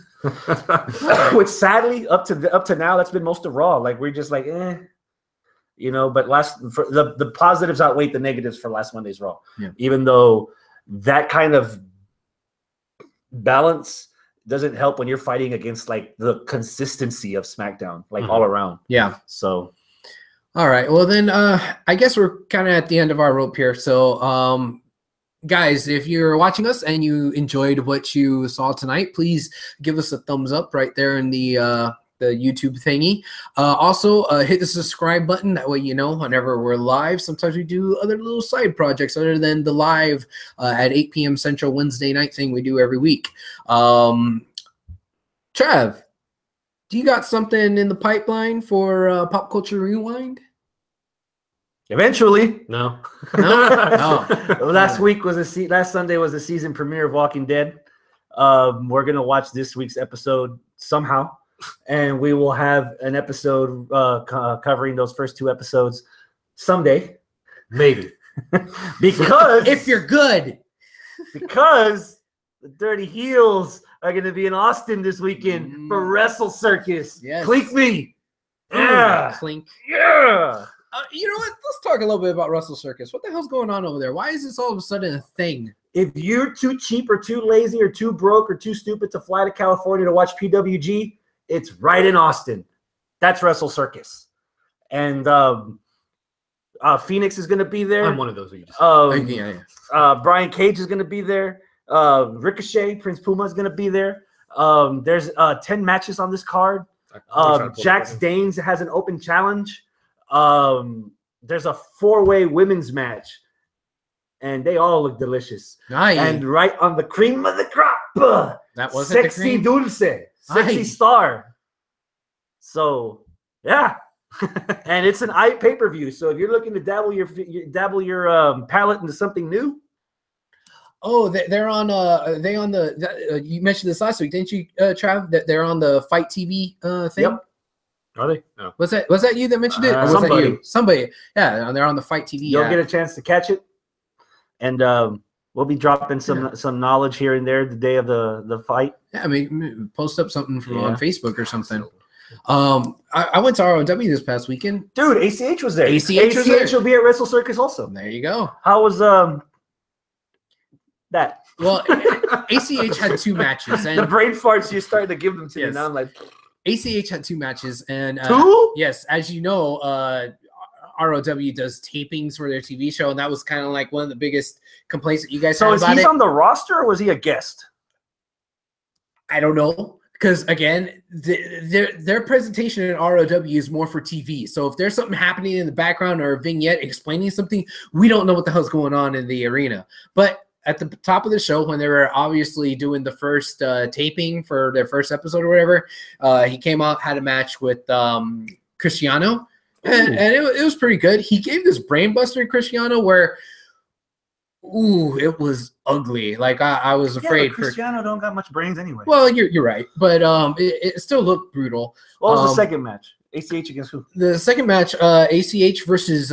Which sadly, up to now, that's been most of Raw. Like, we're just like, you know, but the positives outweigh the negatives for last Monday's Raw. Yeah. Even though that kind of balance doesn't help when you're fighting against like the consistency of SmackDown, like all around. Yeah. So, all right. Well, then I guess we're kind of at the end of our rope here. So, guys, if you're watching us and you enjoyed what you saw tonight, please give us a thumbs up right there in the YouTube thingy. Also, hit the subscribe button. That way you know whenever we're live. Sometimes we do other little side projects other than the live at 8 p.m. Central Wednesday night thing we do every week. Trav, do you got something in the pipeline for Pop Culture Rewind? Eventually. No. Last Sunday was the season premiere of Walking Dead. We're gonna watch this week's episode somehow, and we will have an episode covering those first 2 episodes someday. Maybe. because if you're good. because the Dirty Heels are going to be in Austin this weekend for Wrestle Circus. Yes. Clink me. Ooh, Yeah. clink. Yeah. You know what? Let's talk a little bit about Wrestle Circus. What the hell's going on over there? Why is this all of a sudden a thing? If you're too cheap or too lazy or too broke or too stupid to fly to California to watch PWG, it's right in Austin. That's Wrestle Circus. And Phoenix is going to be there. I'm one of those. That you just Yeah. Brian Cage is going to be there. Ricochet, Prince Puma is going to be there. There's 10 matches on this card. Jax Danes has an open challenge. There's a 4-way women's match. And they all look delicious. Aye. And right on the cream of the crop, That wasn't the Sexy cream. Dulce, Sexy Aye. Star. So, yeah. And it's an pay-per-view. So if you're looking to dabble your palate into something new, Oh, they're on. They on the. You mentioned this last week, didn't you, Trav? That they're on the Fight TV thing. Yep. Are they? No. Was that you that mentioned it? Or was that Somebody. you? Somebody. Yeah, they're on the Fight TV. you'll app. get a chance to catch it. And we'll be dropping some knowledge here and there the day of the fight. Yeah, I mean, post up something from Yeah. on Facebook or something. I went to ROW this past weekend. Dude, ACH was there. ACH was there. will be at Wrestle Circus also. There you go. How was that? Well, ACH had 2 matches, The and brain farts you started to give them to me. Yes. Now I'm like, ACH had 2 matches, and 2? yes, as you know, ROW does tapings for their TV show, and that was kind of like one of the biggest complaints that you guys So had is about he it. on the roster or was he a guest? I don't know, because again, their presentation in ROW is more for TV. So if there's something happening in the background or a vignette explaining something, we don't know what the hell's going on in the arena. But at the top of the show, when they were obviously doing the first taping for their first episode or whatever, he came out, had a match with Cristiano, and it was pretty good. He gave this brainbuster to Cristiano where, it was ugly. Like I was afraid for. Cristiano don't got much brains anyway. Well, you're right, but it still looked brutal. What was the second match? ACH against who? The second match, ACH versus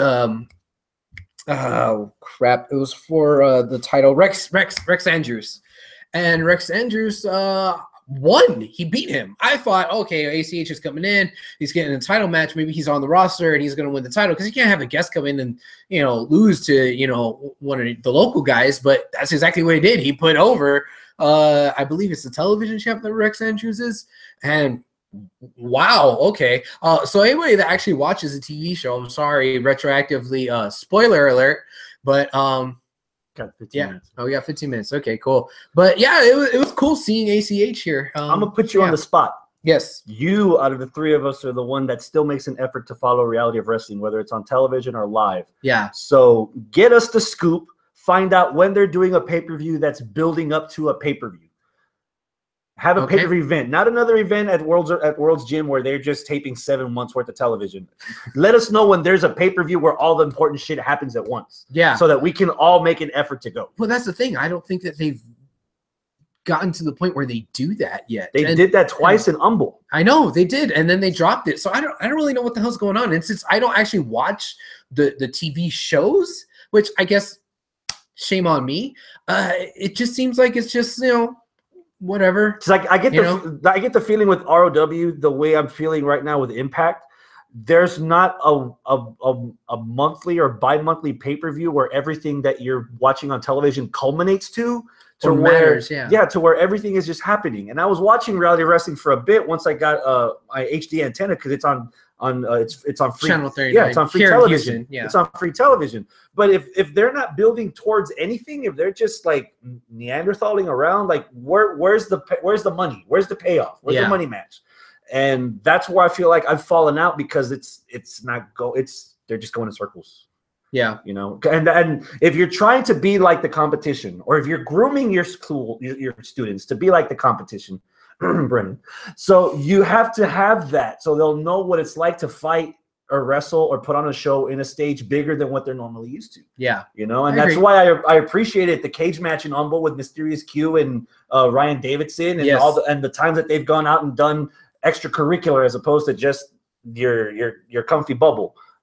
oh crap, it was for the title Rex Andrews, and Rex Andrews won. He beat him. I thought, okay, ACH is coming in, he's getting a title match, maybe he's on the roster and he's going to win the title, because you can't have a guest come in and lose to one of the local guys. But that's exactly what he did. He put over I believe it's the television champ that Rex Andrews is, and wow, okay. So anybody that actually watches a TV show, I'm sorry, retroactively, spoiler alert, but Got 15 yeah. minutes. Oh, we got 15 minutes. Okay, cool. But yeah, it was cool seeing ACH here. I'm gonna put you on the spot. Yes. You, out of the 3 of us, are the one that still makes an effort to follow reality of wrestling, whether it's on television or live. Yeah. So get us the scoop. Find out when they're doing a pay-per-view that's building up to a pay-per-view. Have a Okay. pay-per-view event, not another event at World's Gym where they're just taping 7 months worth of television. Let us know when there's a pay-per-view where all the important shit happens at once, Yeah. so that we can all make an effort to go. Well, that's the thing. I don't think that they've gotten to the point where they do that yet. They And did that twice in Humble. I know they did, and then they dropped it. So I don't really know what the hell's going on. And since I don't actually watch the TV shows, which I guess shame on me, it just seems like it's just whatever. It's like I get the feeling with ROW the way I'm feeling right now with Impact. There's not a monthly or bi-monthly pay-per-view where everything that you're watching on television culminates to Or where matters, yeah. to where everything is just happening. And I was watching reality wrestling for a bit once I got my HD antenna, because it's on free Channel 39. Yeah, it's on free Here in television. Houston, yeah. It's on free television. But if they're not building towards anything, if they're just like Neanderthaling around, like where's the money? Where's the payoff? Where's the money match? And that's where I feel like I've fallen out, because they're just going in circles. Yeah. And if you're trying to be like the competition, or if you're grooming your school, your students to be like the competition, Brennan, so you have to have that, so they'll know what it's like to fight or wrestle or put on a show in a stage bigger than what they're normally used to. Yeah. And I that's agree. why I appreciated the cage match in Humble with Mysterious Q and Ryan Davidson, and Yes. the times that they've gone out and done extracurricular as opposed to just your comfy bubble.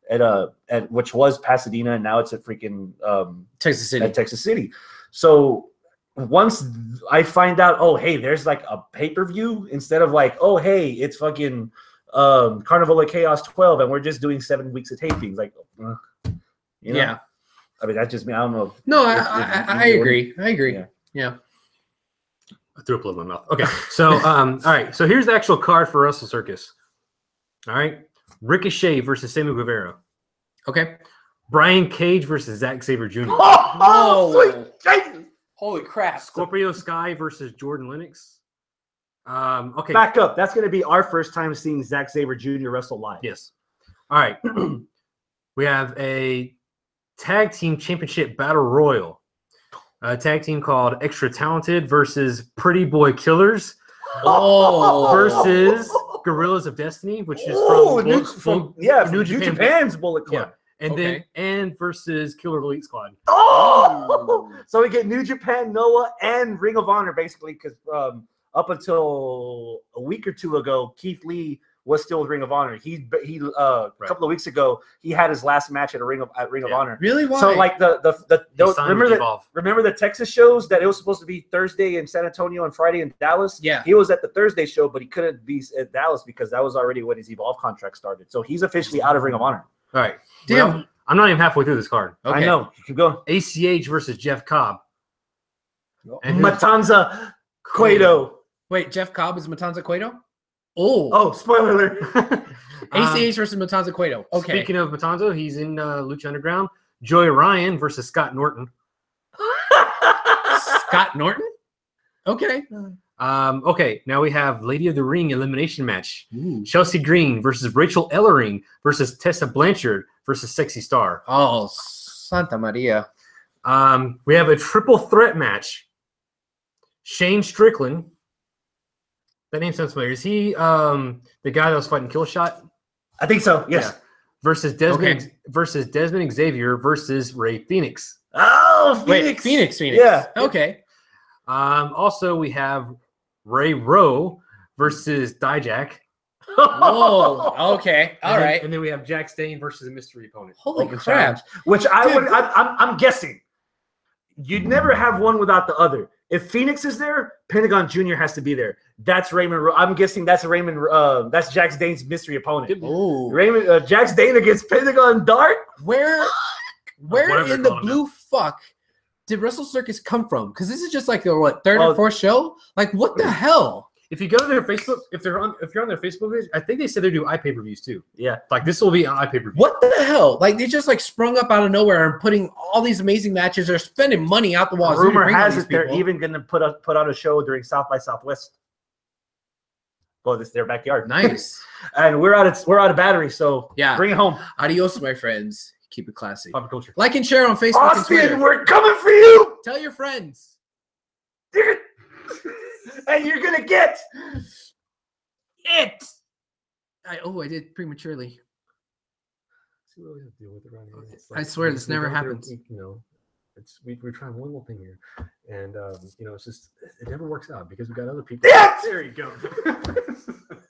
at which was Pasadena, and now it's at freaking Texas City. at Texas City. So once I find out, oh hey, there's like a pay-per-view instead of like, oh hey, it's fucking Carnival of Chaos 12, and we're just doing 7 weeks of tapings. Like, you know? Yeah. I mean, that's just me. I don't know. No, I agree. I agree. Yeah. I threw up a little in my mouth. Okay, so all right. So here's the actual card for Wrestle Circus. All right, Ricochet versus Sammy Guevara. Okay. Brian Cage versus Zack Sabre Jr. Oh, sweet Jesus. Holy crap. Scorpio Sky versus Jordan Lennox. Okay. Back up. That's going to be our first time seeing Zack Sabre Jr. wrestle live. Yes. All right. We have a tag team championship battle royal. A tag team called Extra Talented versus Pretty Boy Killers versus Gorillas of Destiny, which is from New Japan's Bullet Club. Yeah. And then versus Killer Elite Squad. Oh, so we get New Japan, Noah, and Ring of Honor basically, because up until a week or two ago, Keith Lee was still with Ring of Honor. A couple of weeks ago, he had his last match at Ring of Honor. Really? Why? So like remember the Texas shows that it was supposed to be Thursday in San Antonio and Friday in Dallas? Yeah. He was at the Thursday show, but he couldn't be at Dallas because that was already when his Evolve contract started. So he's officially out of Ring of Honor. All right. Damn. Well, I'm not even halfway through this card. Okay. I know. Keep going. ACH versus Jeff Cobb. And Matanza Cueto. Wait, Jeff Cobb is Matanza Cueto? Oh. Oh, spoiler alert. ACH versus Matanza Cueto. Okay. Speaking of Matanza, he's in Lucha Underground. Joey Ryan versus Scott Norton. Scott Norton? Okay. Okay, now we have Lady of the Ring elimination match. Ooh. Chelsea Green versus Rachel Ellering versus Tessa Blanchard versus Sexy Star. Oh, Santa Maria. We have a triple threat match. Shane Strickland. That name sounds familiar. Is he the guy that was fighting Killshot? I think so. Yes. Yeah. Versus Desmond Xavier versus Ray Phoenix. Oh, Phoenix. Wait, Phoenix. Yeah. Okay. Also, we have Ray Rowe versus Dijak. Whoa. Okay. All right. And then we have Jack Stain versus a mystery opponent. Holy Open crap. challenge. Which I'm guessing you'd never have one without the other. If Phoenix is there, Pentagon Jr. has to be there. That's Raymond. I'm guessing that's that's Jack Dane's mystery opponent. Oh. Jack Dane against Pentagon Dark. Where Whatever in the they're calling blue fuck did Wrestle Circus come from? Because this is just like the third or fourth show. Like what the hell? If you go to their Facebook, if you're on their Facebook page, I think they said they do iPay-per-views too. Yeah. Like this will be an iPay-per-view. What the hell? Like they just like sprung up out of nowhere and putting all these amazing matches. They're spending money out the walls. Rumor has it they're even going to put on a show during South by Southwest. Well, this is their backyard. Nice. And we're out of battery, so Yeah. bring it home. Adios, my friends. Keep it classy. Pop culture. Like and share on Facebook and Twitter. Austin, we're coming for you. Tell your friends. And you're going to get it. I did prematurely. See what we have to deal with around here. It's I swear this never happens. We're trying one little thing here, and it's just it never works out because we got other people. Yes! There you go.